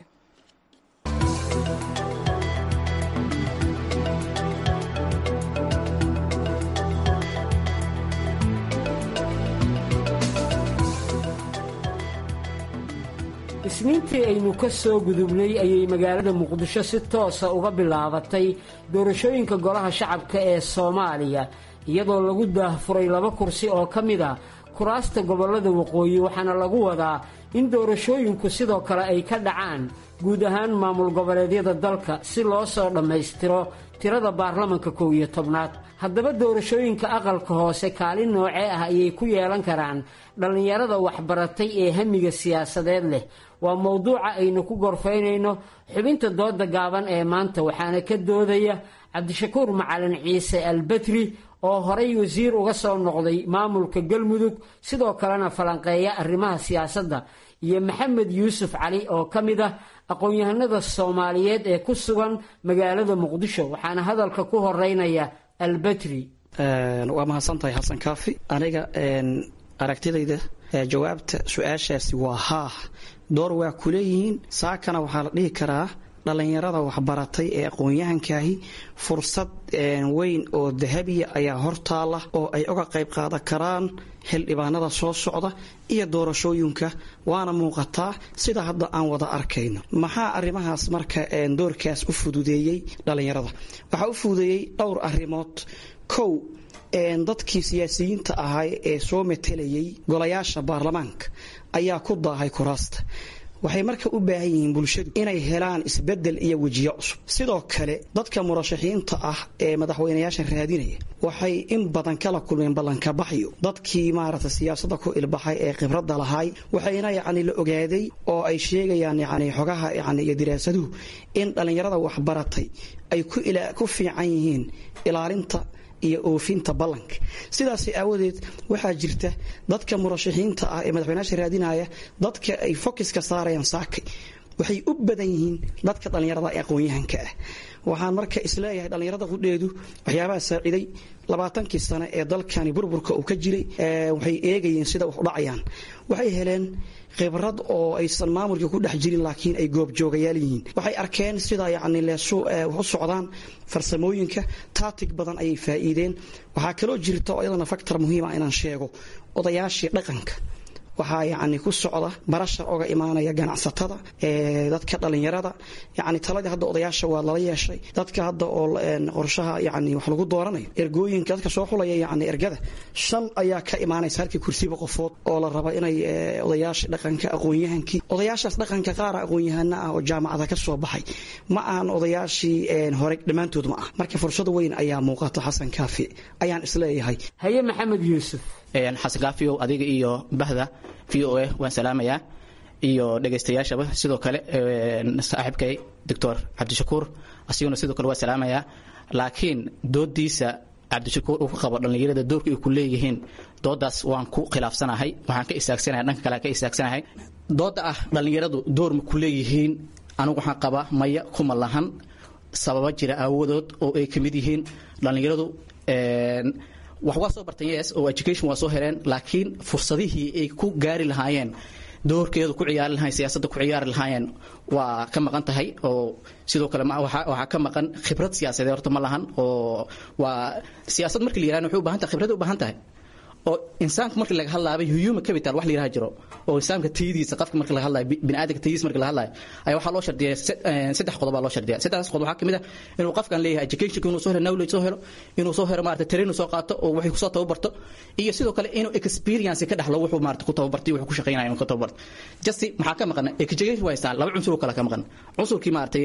isniintii aynu ka soo gudubnay ayay magaalada muqdisho si toosa uga bilaabatay doorashooyinka golaha shacabka ee soomaaliya iyadoo lagu daahfuray laba kursi oo ka mid a kuraasta gobollada waqooyi waxaana lagu wadaa in doorashooyinku sidoo kale ay ka dhacaan guud ahaan maamul goboleedyada dalka si loo soo dhammaystiro tirada baarlamanka kow iyo tobnaad haddaba doorashooyinka aqalka hoose kaalin noocee ah ayay ku yeelan karaan dhallinyarada waxbaratay ee hamiga siyaasadeed leh waa mowduuca aynu ku gorfaynayno xubinta dooda gaaban ee maanta waxaana ka doodaya cabdishakuur macalin ciise albetri oo horay wasiir uga soo noqday maamulka galmudug sidoo kalena falanqeeya arrimaha siyaasadda iyo maxamed yuusuf cali oo ka mid ah aqoon-yahanada soomaaliyeed ee ku sugan magaalada muqdisho waxaana hadalka ku horeynaya albetri waa mahadsantahay xasan kaafi aniga aragtidayda jawaabta su-aashaasi waa haa door waa ku leeyihiin saakana waxaa la dhihi karaa dhallinyarada waxbaratay ee aqoon-yahankaahi fursad weyn oo dahabiya ayaa hortaala oo ay uga qayb qaadan karaan xildhibaanada soo socda iyo doorashooyinka waana muuqataa sida hadda aan wada arkayno maxaa arrimahaas marka doorkaas u fududeeyey dhallinyarada waxaa u fududeeyey dhowr arrimood kow dadkii siyaasiyiinta ahaa ee soo metelayay golayaasha baarlamaanka ayaa ku daahay kuraasta waxay marka u baahan yihiin bulshadu inay helaan isbedel iyo wajiyo cusub sidoo kale dadka murashaxiinta ah ee madaxweynayaasha raadinaya waxay in badan kala kulmeen ballanka baxyo dadkii maarata siyaasadda ku ilbaxay ee khibradda lahaay waxayna yacni la ogaaday oo ay sheegayaan yacni xogaha yacni iyo diraasaduhu in dhalinyarada waxbaratay ay ku ila ku fiican yihiin ilaalinta iyo oofinta ballanka sidaas aawadeed waxaa jirta dadka murashaxiinta ah ee madaxweynaha raadinaya dadka ay focus ka saarayaan saakay waxay u badan yihiin dadka dhalinyarada ee aqoon-yahanka ah waxaan marka isleeyahay dhalinyarada qudheedu waxyaabaha saaciday labaatankii sano ee dalkani burburka uu ka jiray waxay eegayeen sida wax u dhacayaan waxay heleen khibrad oo aysan maamulka ku dhex jirin laakiin ay goob joogayaal yihiin waxay arkeen sida yacni leeso wax u socdaan farsamooyinka tactic badan ayay faa'iideen waxaa kaloo jirta oo iyadana factor muhiim ah inaan sheego odayaashii dhaqanka waxaa yacni ku socda barashar oga imaanaya ganacsatada ee dadka dhalinyarada yacni taladii hadda odayaasha waa lala yeeshay dadka hadda oo qorshaha yacni wax lagu dooranayo ergooyinka dadka soo xulaya yacni ergada shan ayaa ka imaanaysa halkii kursiba qofood oo la raba inay odayaasha dhaqanka aqoon-yahankii odayaashaas dhaqanka qaar aqoon-yahana ah oo jaamacada ka soo baxay ma aan odayaashii hore dhammaantood ma ah marka fursad weyn ayaa muuqata xasan kaafi ayaan isleeyahay haye maxamed yuusuf xasan kaafi adiga iyo bahda v o a waan salaamayaa iyo dhagaystayaashaba sidoo kale saaxiibkay doctor cabdishakuur asiguna sidoo kale waa salaamayaa laakiin doodiisa cabdishakuur uu ka qabo dhalinyarada doorka ay ku leeyihiin doodaas waan ku khilaafsanahay waxaan ka istaagsanahay dhanka kale ka istaagsanahay dooda ah dhalinyaradu door ma ku leeyihiin anigu waxaan qabaa maya kuma lahan sababa jira aawadood oo ay ka mid yihiin dhalinyaradu wax waa soo barteen yes oo education waa soo heleen laakiin fursadihii ay ku gaari lahaayeen doorkeedu ku ciyaari lahaayeen siyaasadda ku ciyaari lahaayeen waa ka maqan tahay oo sidoo kale waxaa ka maqan khibrad siyaasadeed horta ma lahan oo waa siyaasad markii la yiraahdo waxay u baahan tahay khibrad u baahan tahay oo insaanka markii laga hadlayo human capital wax la yiraahdo jiro oo insaanka tayadiisa qofka markii laga hadlayo bini'aadamka tayadiisa markii laga hadlayo ayaa waxa loo shardiyaa saddex qodob loo shardiyaa saddexdaas qodob waxa kamid ah inuu qofkan leeyahay education inuu soo helo knowledge soo helo inuu soo helo maarta training soo qaato oo wixii ku soo tababarto iyo sidoo kale inuu experience ka dhaxlo wuxuu maarta ku tababartay wuxuu ku shaqeynaayo inuu ka tababarto just maxaa ka maqan education waa istaan laba cunsur kala ka maqan cunsurkii maarta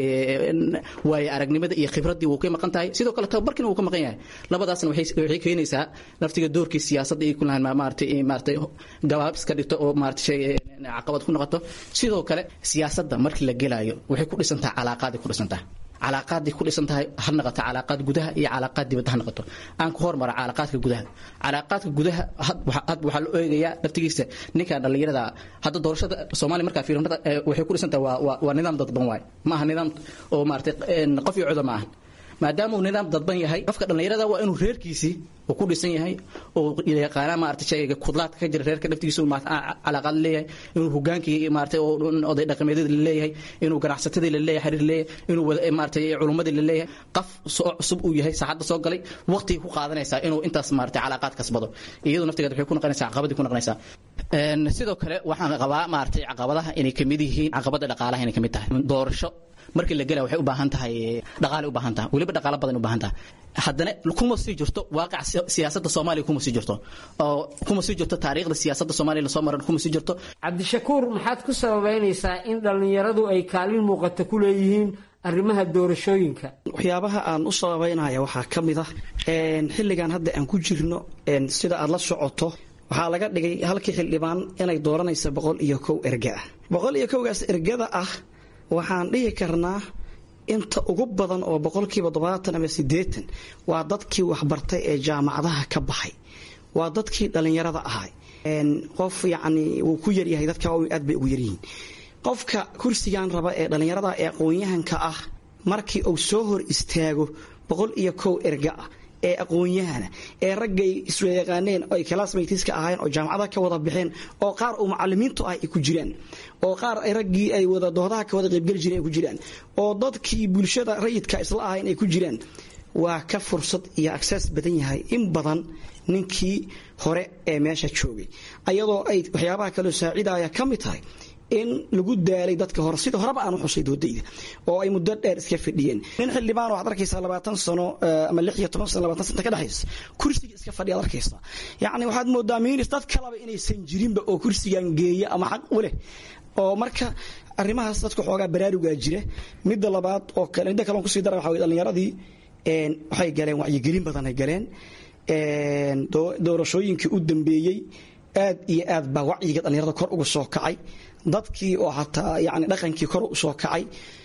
way aragnimada iyo khibradii uu ka maqan tahay sidoo kale tababarkina uu ka maqan yahay labadaasna waxay waxay keenaysaa naftiga doorkii siyaasadda ay ku lahayn maartay maartay gawaab iska dhigto oo maartay caqabad ku noqoto sidoo kale siyaasadda markii la gelayo waxay ku dhisantaa calaaqaad ku dhisantaa calaaqaad ku dhisantahay har noqoto calaaqaad gudaha iyo calaaqaad dibadda har noqoto aan ku hormaro calaaqaadka gudaha calaaqaadka gudaha had waxa la eegayaa naftigiisa ninka dhalinyarada hadda doorashada Soomaaliya marka fiirinada waxay ku dhisantaa waa waa nidaam dadban waay ma aha nidaam oo maartay qof iyo cudama ah maadaama uu nidaam dadban yahay qofka dhalinyarada waa inuu reerkiisii uu ku dhisan yahay oo yaqaan maartay shayga kudlaad ka jira reerka dhaftiisa uu calaaqad leeyahay inuu hogaankii maartay oo oday dhaqameedada leeyahay inuu ganacsatada leeyahay xiriir leeyahay inuu maartay culumadii leeyahay qof soo cusub uu yahay saacada soo galay waqti ku qaadanaysa inuu intaas maartay calaaqad kasbado iyadoo naftigeeda waxay ku noqonaysaa caqabad ku noqonaysaa een sidoo kale waxaan qabaa maartay caqabadaha inay kamid yihiin caqabada dhaqaalaha inay kamid tahay doorasho markii la galay waxay u baahan tahay dhaqaale u baahan tahay waliba dhaqaale badan u baahan tahay haddana kuma sii jirto waaqac siyaasadda Soomaaliya kuma sii jirto oo kuma sii jirto taariikhda siyaasadda Soomaaliya la soo maray kuma sii jirto Cabdishakuur maxaad ku sababeynaysaa in dhalinyaradu ay kaalin muuqato ku leeyihiin arrimaha doorashooyinka waxyaabaha aan u sababeynaya waxa kamid ah een xilligan hadda aan ku jirno een sida aad la socoto waxaa laga dhigay halkii xildhibaan inay dooranayso boqol iyo kow erga ah boqol iyo kow gaas ergada ah waxaan dhihi karnaa inta ugu badan oo boqolkiiba todobaatan ama siddeetan waa dadkii waxbartay ee jaamacadaha ka baxay waa dadkii dhalinyarada ahay een qof yacni uu ku yar yahay dadka oo aad bay ugu yar yihiin qofka kursigan raba ee dhalinyarada ee aqoon-yahanka ah markii uu soo hor istaago boqol iyo kow erga ah ee aqoon-yahana ee raggay isla yaqaaneen ay classmateska ahaayeen oo jaamacadaha ka wada bixeen oo qaar uu macallimiintu ah ay ku jiraan oo qaar ay raggii ay wada doodaha ka wada qaybgal jireen ay ku jiraan oo dadkii bulshada rayidka isla ahaayeen ay ku jiraan waa ka fursad iyo access badan yahay in badan ninkii hore ee meesha joogay ayadoo ay waxyaabaha kale saacidaya ka mid tahay in lagu daalay dadka hore sida horeba aan u xusay doodayda oo ay muddo dheer iska fadhiyeen nin xildhibaan waxaad arkaysaa labaatan sano ama lix iyo toban sano labaatan sano ka dhaxaysa kursiga iska fadhiya arkaysaa yacni waxaad moodaa miinis dad kalaba inaysan jirinba oo kursigan geeya ama xaq u leh oo marka arrimahaas dadka xoogaa baraarugaa jira midda labaad oo kale midda kale ku sii dara waxa weeye dhallinyaradii een waxay galeen wacyigelin badan ay galeen een doorashooyinkii u dambeeyay aad iyo aad baa wacyiga dhallinyarada kor uga soo kacay dadkii oo hataa yacni dhaqankii kor u soo kacay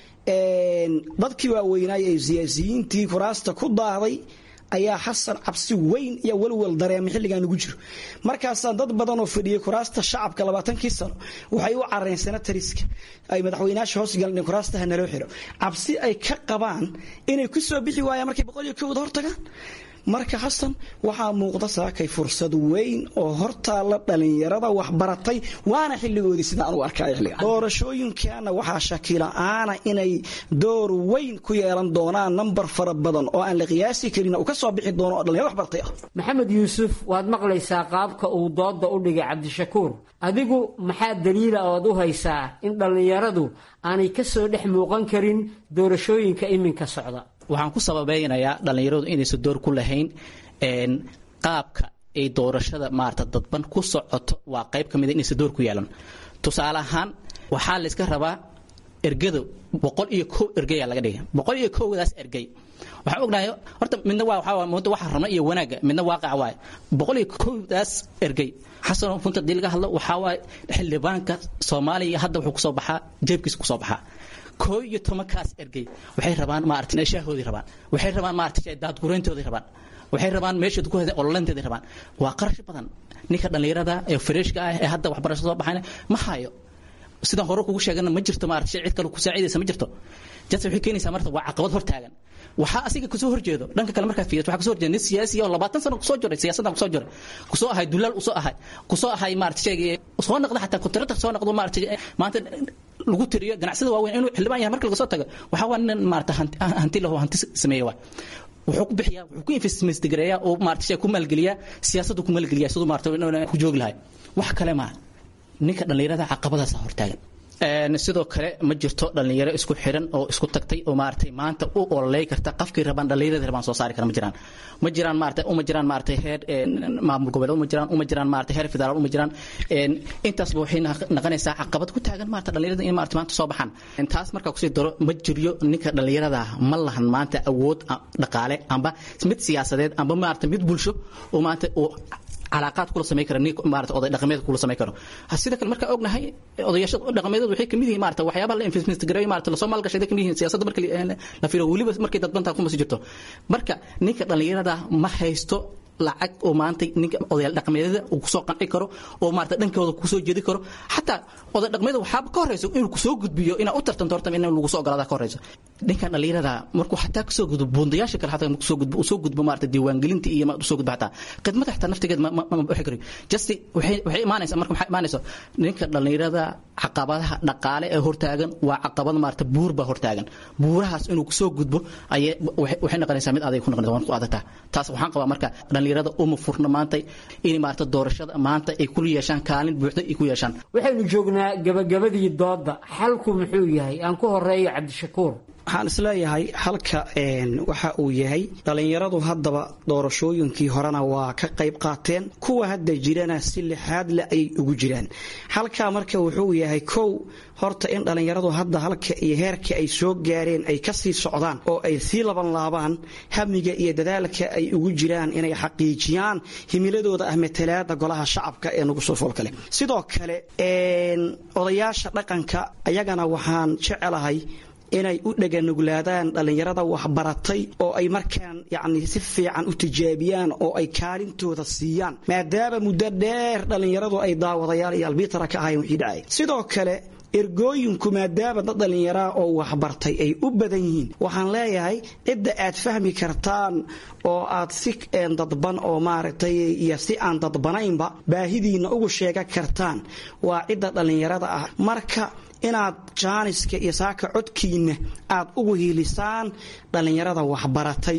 een dadkii waaweynay ee siyaasiyiintii kuraasta ku daaday ayaa xasan cabsi weyn iyo walwal dareemay xilligan ugu jiro markaas dad badan oo fadhiyay kuraasta shacabka labaatankii sano waxay u careen senatariska ay madaxweynaasha hoos galeen kuraasta hanalo xiro cabsi ay ka qabaan inay ku soo bixi waayaan markay boqol iyo kow hortagaan marka xasan waxaa muuqda saakay fursad weyn oo hortaala dhalinyarada wax baratay waana xilligoodii sida aan u arkay xilliga doorashooyinkana waxaa shakila'aana inay door weyn ku yeelan doonaan number fara badan oo aan la qiyaasi karin oo ka soo bixi doono oo dhalinyaro wax bartay ah maxamed yuusuf waad maqlaysaa qaabka uu dooda u dhigay cabdishakuur adigu maxaa daliila ood u haysaa in dhalinyaradu aanay ka soo dhex muuqan karin doorashooyinka iminka socda waxaan ku sababeynayaa dhalinyaradu inaysan door ku lahayn een qaabka ay doorashada maarta dadban ku socoto waa qayb kamid ah inaysan door ku yeelan tusaale ahaan waxaa la iska rabaa ergada boqol iyo kow ergay laga dhigay boqol iyo kow daas ergay waxaan ognahay horta midna waa waxa moodo waxa rabna iyo wanaaga midna waaqac waay boqol iyo kow daas ergay xasan funta dilga hadlo waxa waay xildhibaanka Soomaaliya hadda wuxuu ku soo baxaa jeebkiisa ku soo baxaa kooy iyo tobankaas ergay waxay rabaan maartin ashahoodii rabaan waxay rabaan maartin daad gureyntoodii rabaan waxay rabaan meesha ku hada ololanteedii rabaan waa qarash badan ninka dhalinyarada ee freshka ah ee hadda waxbarasho soo baxayna ma hayo sidaan hore kugu sheegana ma jirto maartin cid kale ku saacidaysa ma jirto jadsi waxay keenaysaa marta waa caqabad hor taagan waxa asiga ku soo horjeedo dhanka kale marka fiiriyo waxa ku soo horjeedo siyaasi oo labaatan sano ku soo jiray siyaasadda ku soo jiray ku soo ahay dulaal u soo ahay ku soo ahay maartin sheegay soo noqdo xataa kontarata soo noqdo maartin maanta lagu tiriyo ganacsiyada waaweyn inuu xildhibaan yahay marka laga soo tago waxa waa nin maarta hanti lahu hanti sameeyay waa wuxuu ku bixiyaa wuxuu ku investment gareeyaa oo maarta shay ku maalgeliyaa siyaasadda ku maalgeliyaa sidoo maarta ku joog lahay wax kale ma ninka dhalinyarada caqabadaas hortaagan een sidoo kale ma jirto dhalinyaro isku xiran oo isku tagtay oo maartay maanta u ololay karta qafkii raban dhalinyarada raban soo saari kara ma jiraan ma jiraan maartay uma jiraan maartay heer maamul goboleed uma jiraan uma jiraan maartay heer federaal uma jiraan een intaas waxay naqanaysaa caqabad ku taagan maarta dhalinyarada in maartay maanta soo baxaan intaas marka ku sii daro ma jiriyo ninka dhalinyarada ma lahan maanta awood dhaqaale amba mid siyaasadeed amba maartay mid bulsho oo maanta oo علاقات كل سمي كرني مارت أضي دقميد كل سمي كرو هسيدا كل مركا أقولنا هاي أضياش دقميد وحي كمية مارت وحياة بالله إنفستمنت جراي مارت لو سمال قشيدة كمية سياسة مركا اللي نفيرو ولي بس مركا تطبن تاكم مسجدته مركا نيك اللي يرده ما هيستو lacag oo maanta ninka odayaal dhaqameedada uu ku soo qanci karo oo maarta dhankooda ku soo jeedi karo hatta oday dhaqameed waxa ka horeyso inuu ku soo gudbiyo ina u tartanto horta in lagu soo ogolaada ka horeyso ninkan dhalinyarada markuu hatta ku soo gudbo bundayaasha kale hatta ku soo gudbo u soo gudbo maarta diiwaan gelinta iyo ma soo gudbo hatta khidmada hatta naftigeed ma bixi karo just waxay waxay imaanaysaa marka waxay imaanaysaa ninka dhalinyarada caqabadaha dhaqaale ee hortaagan waa caqabad maarta buur ba hortaagan buurahaas inuu ku soo gudbo ay waxay noqonaysaa mid adag ku noqonaysa waan ku adagtaa taas waxaan qabaa marka dhalinyarada uma furna maanta in maarta doorashada maanta ay ku yeeshaan kaalin buuxda ay ku yeeshaan waxaynu joognaa gabagabadii dooda xalku muxuu yahay aan ku horeeyo Cabdishakuur waxaan isleeyahay halka een waxa uu yahay dhalinyaradu haddaba doorashooyinkii horena waa ka qayb qaateen kuwa hadda jirana si lixaad la ay ugu jiraan halka marka wuxuu yahay kow horta in dhalinyaradu hadda halka iyo heerka ay soo gaareen ay ka sii socdaan oo ay si laban laabaan hamiga iyo dadaalka ay ugu jiraan inay xaqiijiyaan himiladooda ah matalaada golaha shacabka ee nagu soo fool kale sidoo kale een odayaasha dhaqanka ayagana waxaan jecelahay inay u dhaganuglaadaan dhalinyarada wax baratay oo ay markaan yaani si fiican u tijaabiyaan oo ay kaalintooda siiyaan maadaama muddo dheer dhalinyaradu ay daawadayaal iyo albitara ka ahayn wixii dhacay sidoo kale ergooyinku maadaama dad dhalinyaro oo wax bartay ay u badan yihiin waxaan leeyahay cidda aad fahmi kartaan oo aad si een dadban oo maaragtay iyo si aan dadbanaynba baahidiina ugu sheega kartaan waa cidda dhalinyarada ah marka inaad jaaniska iyo saaka codkiina aad ugu hiilisaan dhalinyarada wax baratay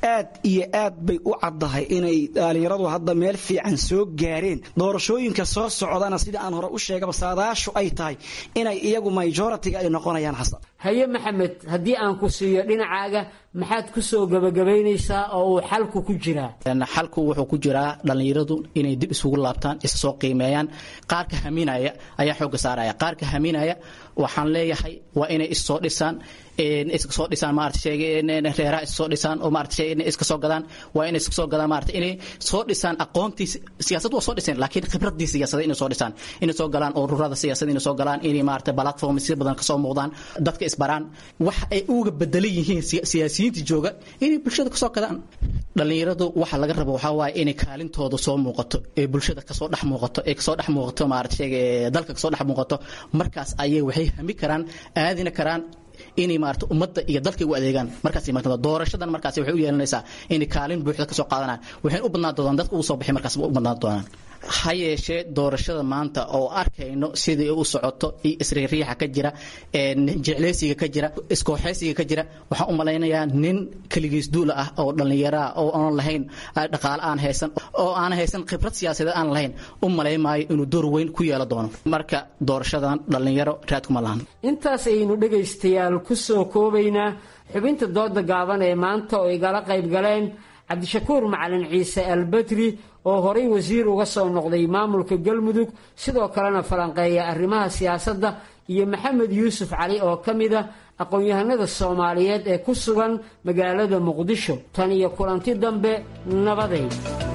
aad iyo aad bay u caddahay inay dhalinyaradu hadda meel fiican soo gaareen doorashooyinka soo socdana sida aan hore u sheegaba saadaashu ay tahay inay iyagu majority-ga ay noqonayaan xasan. haye maxamed, haddii aan ku siiyo dhinacaaga maxaad ku soo gabagabaynaysaa oo uu xalku ku jiraa? xalku wuxuu ku jiraa dhalinyaradu inay dib isugu laabtaan, is soo qiimeeyaan. qaarka haminaya ayaa xooga saaraya, qaarka haminaya waxaan leeyahay waa inay is soo dhisaan, iska soo dhisaan maarta sheegay reeraha is soo dhisaan oo maarta sheegay iska soo gadaan, waa inay iska soo gadaan maarta inay soo dhisaan aqoontii siyaasadda waa soo dhiseen laakiin khibradii siyaasadda inay soo dhisaan, inay soo galaan ururada siyaasadda inay soo galaan, inay maarta platform si badan ka soo muuqdaan, dadka isbaraan wax ay uga bedelan yihiin siyaasiyiinta jooga inay bulshada ka soo gadaan. dhalinyaradu waxa laga rabo waxa waaye inay kaalintooda soo muuqato ee bulshada ka soo dhex muuqato ee ka soo dhex muuqato maarta sheegay dalka ka soo dhex muuqato, markaas ayay waxay hami karaan aadina karaan inay maarta ummadda iyo dalka u adeegaan. markaas imaanada doorashadan markaas waxay u yeelanaysaa inay kaalin buuxda ka soo qaadanaan, waxay u badnaan doonaan dadka uu soo bixi markaas u badnaan doonaan. ha yeeshee doorashada maanta oo arkayno sidii u socoto iyo isriiriixa ka jira, jecleysiga ka jira, iskooxeysiga ka jira, waxaan u malaynayaa nin kaligiis duula ah oo dhallinyara oo aan lahayn dhaqaale aan haysan oo aan haysan khibrad siyaasadeed aan lahayn u malaymaayo inuu door weyn ku yeelan doono. marka doorashadan dhalinyaro raad kuma lahan. intaas ayaynu dhegaystayaal ku soo koobaynaa xubinta dooda gaaban ee maanta oo igala qayb galeen cabdishakuur macalin ciise albedri oo horay wasiir uga soo noqday maamulka galmudug sidoo kalena falanqeeya arrimaha siyaasadda, iyo maxamed yuusuf cali oo ka mid ah aqoon-yahanada soomaaliyeed ee ku sugan magaalada muqdisho. tan iyo kulanti dambe, nabaday.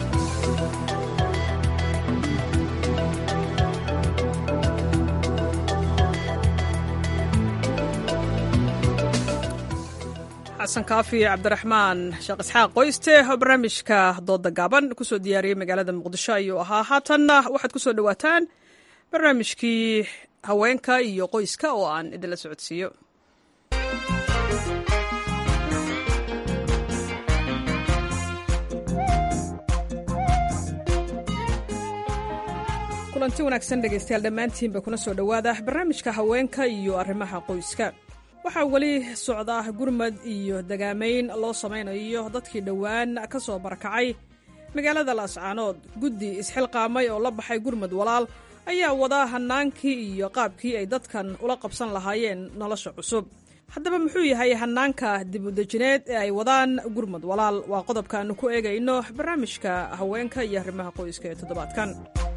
xasan kaafi cabdiraxmaan sheekh isxaaq qoyste oo barnaamijka dooda gaaban kusoo diyaariyey magaalada muqdisho ayuu ahaa. haatanna waxaad ku soo dhowaataan barnaamijkii haweenka iyo qoyska oo aan idinla socodsiiyo. kulanti wanaagsan dhegaystayaal dhammaantiinba kuna soo dhowaada barnaamijka haweenka iyo arrimaha qoyska. waxaa weli socda gurmad iyo dagaamayn loo samaynayo dadkii dhowaan ka soo barakacay magaalada laascaanood. guddi isxilqaamay oo la baxay gurmad walaal ayaa wadaa hannaankii iyo qaabkii ay dadkan ula qabsan lahaayeen nolosha cusub. haddaba muxuu yahay hannaanka dibudejineed ee ay wadaan gurmad walaal? waa qodobka aanu ku eegayno barnaamijka haweenka iyo arrimaha qoyska ee toddobaadkan.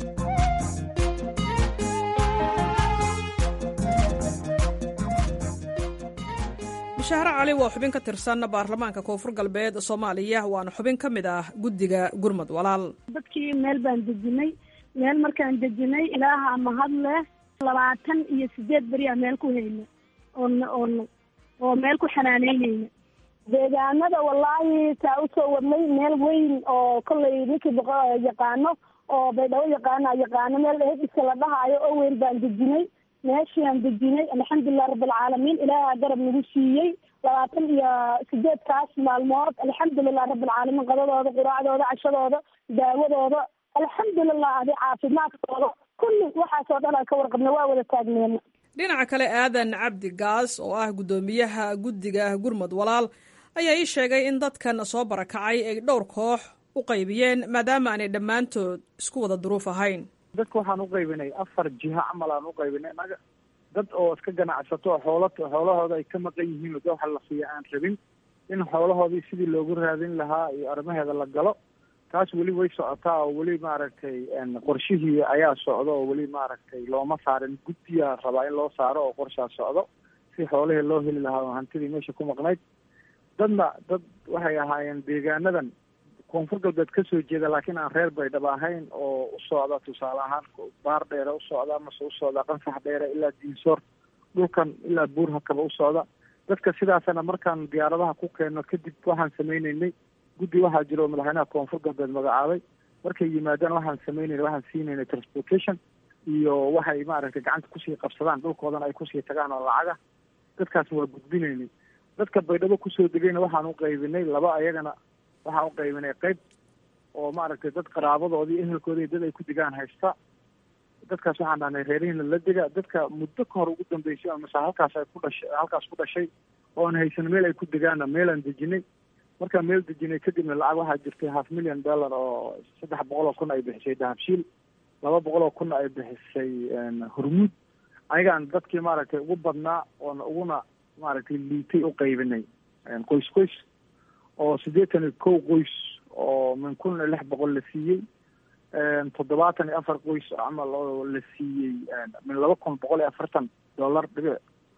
bishaare cali waa xubin ka tirsan baarlamaanka koonfur galbeed soomaaliya, waana xubin ka mid ah guddiga gurmad walaal. dadkii meel baan dejinay, meel markaan dejinay ilaaha mahad leh labaatan iyo sideed beriyaa meel ku hayna oon oon oo meel ku xanaaneyneyna deegaanada. wallaahi saa usoo wadnay meel weyn oo kollay ninkii boqo yaqaano oo baydhabo yaqaana yaqaano meel eediska la dhahaayo oo weyn baan dejinay. meeshii aan dejinay alxamdulilah rabbilcaalamiin ilaaha garab nagu siiyey labaatan iyo sideedkaas maalmood. alxamdulilah rabbilcaalamiin qadadooda, quraacdooda, cashadooda, daawadooda, alxamdulilah adi caafimaadkooda kulli waxaasoo dhan aan ka warqabna waa wada taagneena. dhinaca kale aadan cabdi gaas oo ah guddoomiyaha guddiga gurmad walaal ayaa ii sheegay in dadkan soo barakacay ay dhowr koox u qaybiyeen maadaama aanay dhammaantood isku wada duruuf ahayn. dadka waxaan u qaybinay afar jiha camal aan u qaybinay naga dad oo iska ganacsato xoolo xoolahooda ay ka maqan yihiin oo waxa la siiya aan rabin in xoolahoodii sidii loogu raadin lahaa iyo arrimaheeda la galo. taas weli way socotaa oo weli maaragtay qorshihii ayaa socdo oo weli maaragtay looma saarin. guddiyaa rabaa in loo saaro oo qorshaa socdo si xoolihii loo heli lahaa oo hantidii meesha ku maqnayd. dadna dad waxay ahaayeen deegaanadan koonfur galbeed ka soo jeeda laakiin aan reer baydhabo ahayn oo u socda tusaale ahaan baar dheere u socda amase u socda qansax dheere ilaa diinsoor dhulkan ilaa buur hakaba u socda. dadka sidaasana markaan diyaaradaha ku keenno kadib waxaan sameyneynay guddi waxaa jira oo madaxweynaha koonfur galbeed magacaabay. markay yimaadaan waxaan sameynayna waxaan siinaynay transportation iyo waxay maaragtay gacanta kusii qabsadaan dhulkoodana ay kusii tagaan oo lacaga. dadkaas waa gudbinaynay. dadka baydhabo kusoo degayna waxaan u qaybinay laba, ayagana waxaan u qaybinay qayb oo maaragtay dad qaraabadoodii ehelkoodii dad ay ku degaan haysta. dadkaas waxaan dhahnay reerihiina la dega. dadka muddo ka hor ugu dambeysay mase halkaas ay ku dhashay halkaas ku dhashay oo aan haysan meel ay ku degaana meelaan dejinay. markaan meel dejinay kadibna lacag waxaa jirtay half million dollar oo saddex boqol oo kun ay bixisay dahabshiil laba boqol oo kun ay bixisay hormuud ayagaan dadkii maaragtay ugu badnaa oona uguna maaragtay liitay u qaybinay qoys qoys oo siddeetan iyo kow qoys oo min kun iyo lix boqol la siiyey toddobaatan iyo afar qoys camal oo la siiyey min laba kun boqol iyo afartan dollar dhibic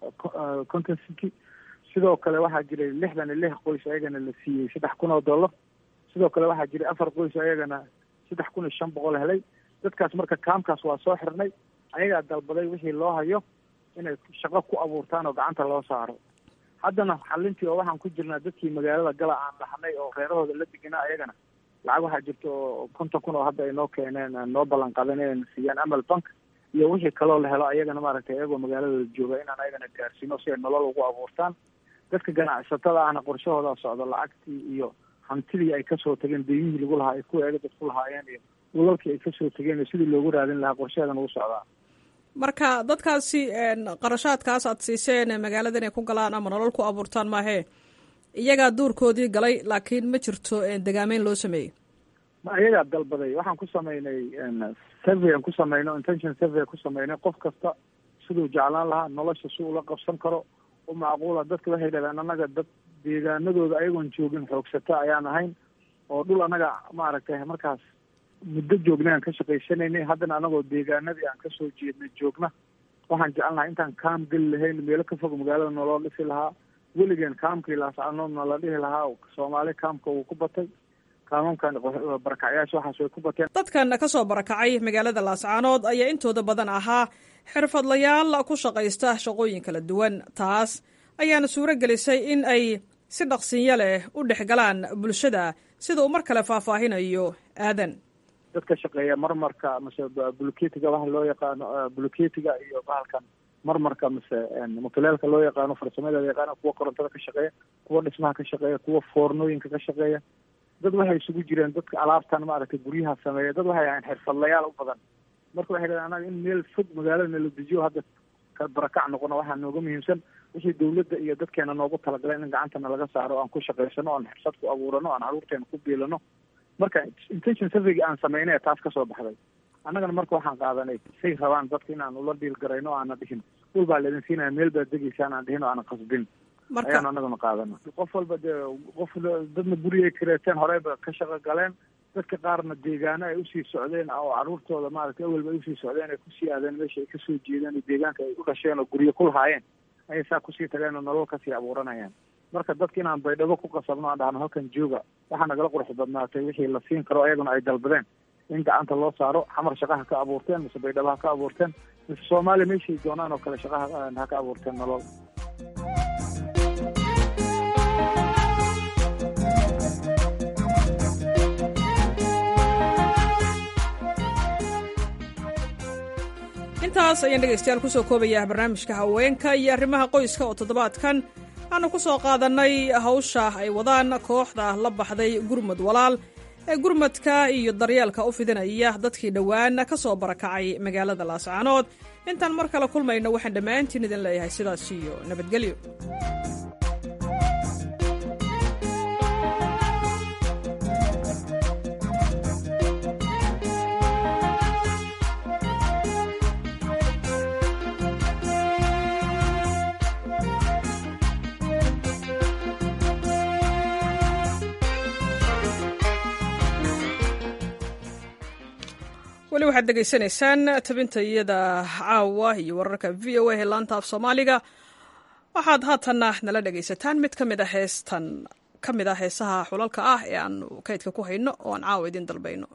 konton city sidoo kale waxaa jiray lixdan iyo lix qoys ayagana la siiyey saddex kun oo dollar sidoo kale waxaa jiray afar qoys ayagana saddex kun iyo shan boqol helay dadkaas marka kaamkaas waa soo xirnay ayagaa dalbaday wixii loo hayo inay shaqo ku abuurtaan oo gacanta loo saaro haddana xalintii oo waxaan ku jirnaa dadkii magaalada gala aan dhaxnay oo reerahooda la deganaa ayagana lacag waxaa jirta oo konton kun oo hadda ay noo keeneen noo ballan qaadeen inayna siiyaan amal bank iyo wixii kaloo la helo ayagana maaragtay iyagoo magaaladooda jooga inaan ayagana gaarsiino si ay nolol ugu abuurtaan dadka ganacsatada ahna qorshahooda socdo lacagtii iyo hantidii ay kasoo tageen deymihii lagu lahaa ay kuwa eega dad ku lahaayeen iyo walalkii ay kasoo tageen iyo sidii loogu raadin lahaa qorshaheedan ugu socdaa marka dadkaasi qarashaadkaas aad siiseen magaalada inay ku galaan ama nolol ku abuurtaan maahee iyagaa duurkoodii galay laakiin ma jirto degaameyn loo sameeyey ma iyagaa dalbaday waxaan ku sameynay survey aan ku sameyno intention survey ku sameynay qof kasta siduu jeclaan lahaa nolosha si ula qabsan karo u macquula dadka waxay dhahdeen annaga dad deegaanadooda ayagoon joogin xoogsata ayaan ahayn oo dhul annaga maaragtay markaas muddo joognay aan ka shaqaysanaynay haddana anagoo deegaanadii aan kasoo jeednay joogna waxaan jecelnahay intaan kaam geli lahayn meelo ka fog magaalada naloo dhisi lahaa weligeen kaamkii laascanoodna la dhihi lahaa soomaali kaamka wuu ku batay kaamamkan barakacyaasha waxaas way ku bateen dadkan ka soo barakacay magaalada laascaanood ayaa intooda badan ahaa xirfadlayaal ku shaqaysta shaqooyin kala duwan taas ayaana suuro gelisay in ay si dhaqsinyo leh u dhex galaan bulshada sida uu mar kale faahfaahinayo aadan dadka shaqeeya marmarka mase buluketiga waxa loo yaqaano buluketiga iyo bahalkan marmarka mase mutuleelka loo yaqaano farsamada loo yaqaano kuwa korontada ka shaqeeya kuwa dhismaha ka shaqeeya kuwa foornooyinka ka shaqeeya dad waxay isugu jireen dadka alaabtan maaragtay guryaha sameeya dad waxay ahayn xirfadlayaal u badan marka waxay dhahdeen anaga in meel fog magaalada la dejiyo hadda ka barakac noqono waxaa nooga muhiimsan wixii dawladda iyo dadkeena noogu talagaleen in gacantana laga saaro aan ku shaqaysano oan xirfad ku abuurano aan caruurteena ku biilano marka intention surveyga aan sameynay taas kasoo baxday annagana marka waxaan qaadanay say rabaan dadka inaan ula dhiil garayno o aana dhihin dhul baa laidin siinaya meel baad degeysaan aan dhihin oo aanan qasbin ayaan annagana qaadana qof walba dee qof dadna gurigay kareeteen horeyba ka shaqo galeen dadka qaarna deegaano ay usii socdeen oo caruurtooda maaragtay awalba ay usii socdeen ay kusii aadeen meesha ay kasoo jeedeen iyo deegaanka ay u dhasheen oo guryo ku lahaayeen ayay saa kusii tageen oo nolol kasii abuuranayaan marka dadka inaan baydhabo ku qasabno aan dhahno halkan jooga waxaa nagala qurux badnaatay wixii la siin karo ayaguna ay dalbadeen in gacanta loo saaro xamar shaqaha ka abuurteen mise baydhabo ha ka abuurteen mise soomaaliya meeshay doonaan oo kale shaqaha ha ka abuurteen nolol intaas ayaan dhegaystayaal kusoo koobayaa barnaamijka haweenka iyo arrimaha qoyska oo toddobaadkan aanu ku soo qaadannay hawsha ay wadaan kooxda la baxday gurmud walaal ee gurmadka iyo daryeelka u fidinaya dadkii dhowaan ka soo barakacay magaalada laascaanood intaan mar kale kulmayno waxaan dhammaantiin idin leeyahay sidaas iyo nabadgelyo weli waxaad degeysanaysaan tabinta iyada caawa iyo wararka v o a ee laanta af soomaaliga waxaad haatanna nala dhegaysataan mid ka mid a heestan ka mid ah heesaha xulalka ah ee aanu kaydka ku hayno oo aan caawa idin dalbayno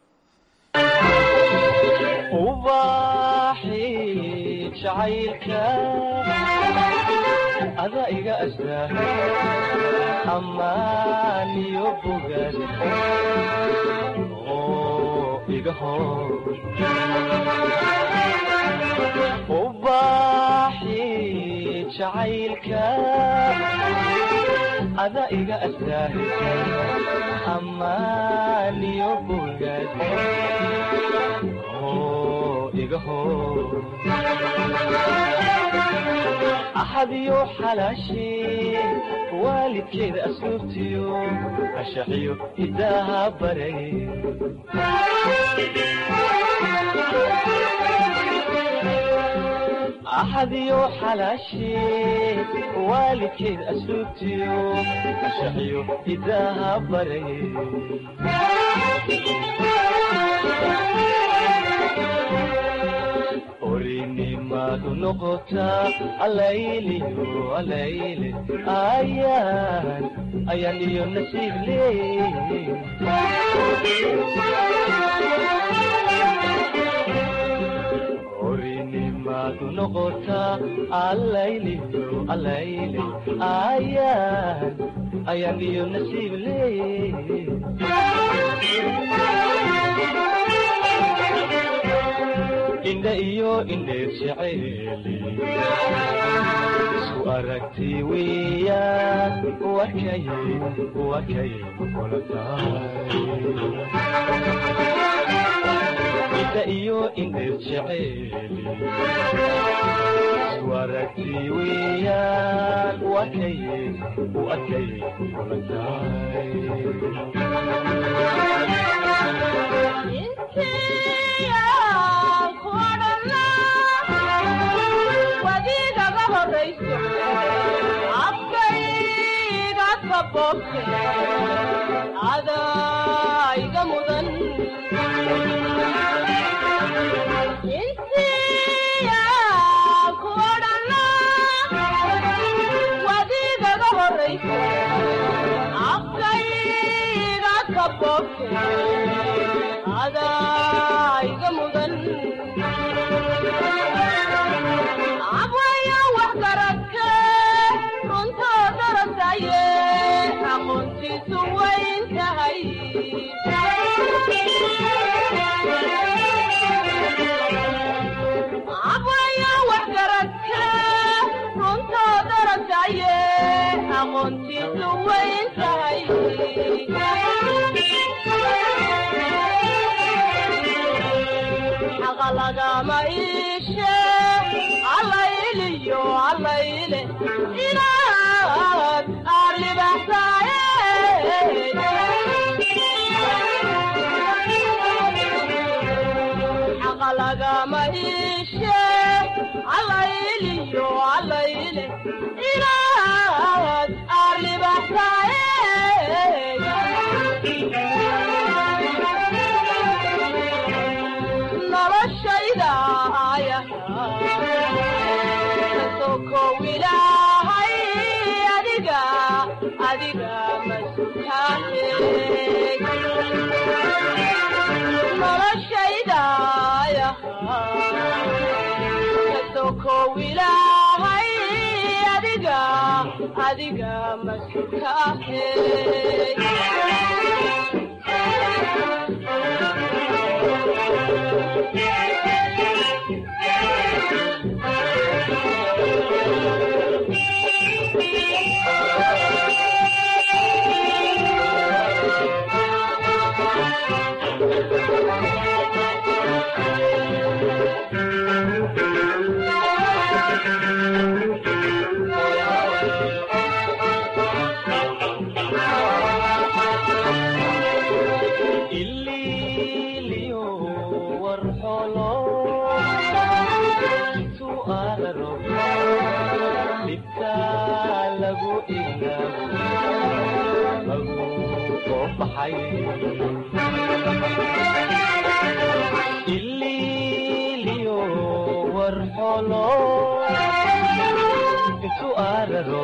ada iga astaa amaaniyo bogaad iga hor ubaaxi jacaylka ada iga astaa amaaniyo bogaad iga hor أحد يحلشي waalidkeeda asluubtiyo ashaxiyo hidaaha baray axadiyo xalaashee waalidkeed asluubtiyo ashaxiyo hidaaha baray orinimadu noqotaa alayliyo alayle ayaan ayaan iyo nasiib leey orinimadu noqotaa alayliyo alayle ayaan ayaan iyo nasiib leey indha iyo indheer jeceeli isku aragti weeyaan wakay wakay kula tahay indha iyo indheer jeceeli isku aragti weeyaan wakay wakay kula tahay wadiigaga horayso afkayga kaboobte adayga mudan insiya ku odhana wadiigaga horayso afkayga kaboobte adayga mudan abwaya wax garadke runtoo darasaye aqoontiisu wayn tahay abwaya wax garadke runtoo darasaye aqoontiisu wayn tahay xaqa lagama iishe allayliyo allayle inaad aarlibaxsaaye xaqa lagama iishe allayliyo allayle inaad aarlibaxsaaye noloshayda kasokow ilaahay adiga adiga masukaahe noloshayda kasokow ilaahay adiga adiga masukaahe ililiyo warxolo intu araro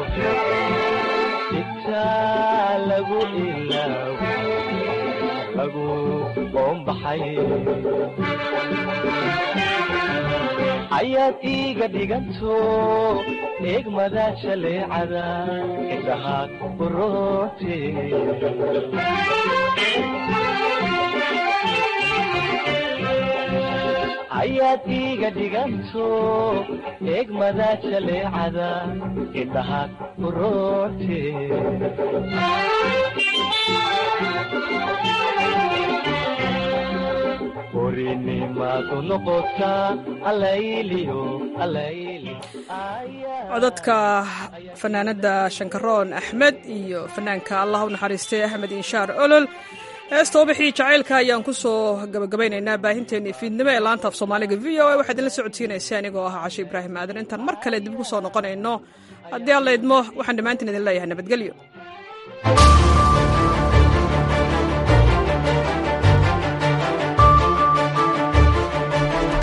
intaa lagu ilaawo lagu qoombaxay ayaad iiga dhiganto eegmada jaleecada indhaha uroote ayaad iiga dhiganto eegmada jaleecada indhaha uroote orinimadu noqotaa alayliyo alayli codadka fanaanada shankaroon axmed iyo fanaanka allah u naxariistay axmed inshaar olol heesta ubixii jacaylka ayaan ku soo gabagabaynaynaa baahinteennii fiidnimo ee laanta af soomaaliga v o a waxaad idinla socodsiinaysa anigoo ah cashe ibraahim aadan intaan mar kale dib ku soo noqonayno haddii alla idmo waxaan dhammaantiin idin leeyahay nabadgelyo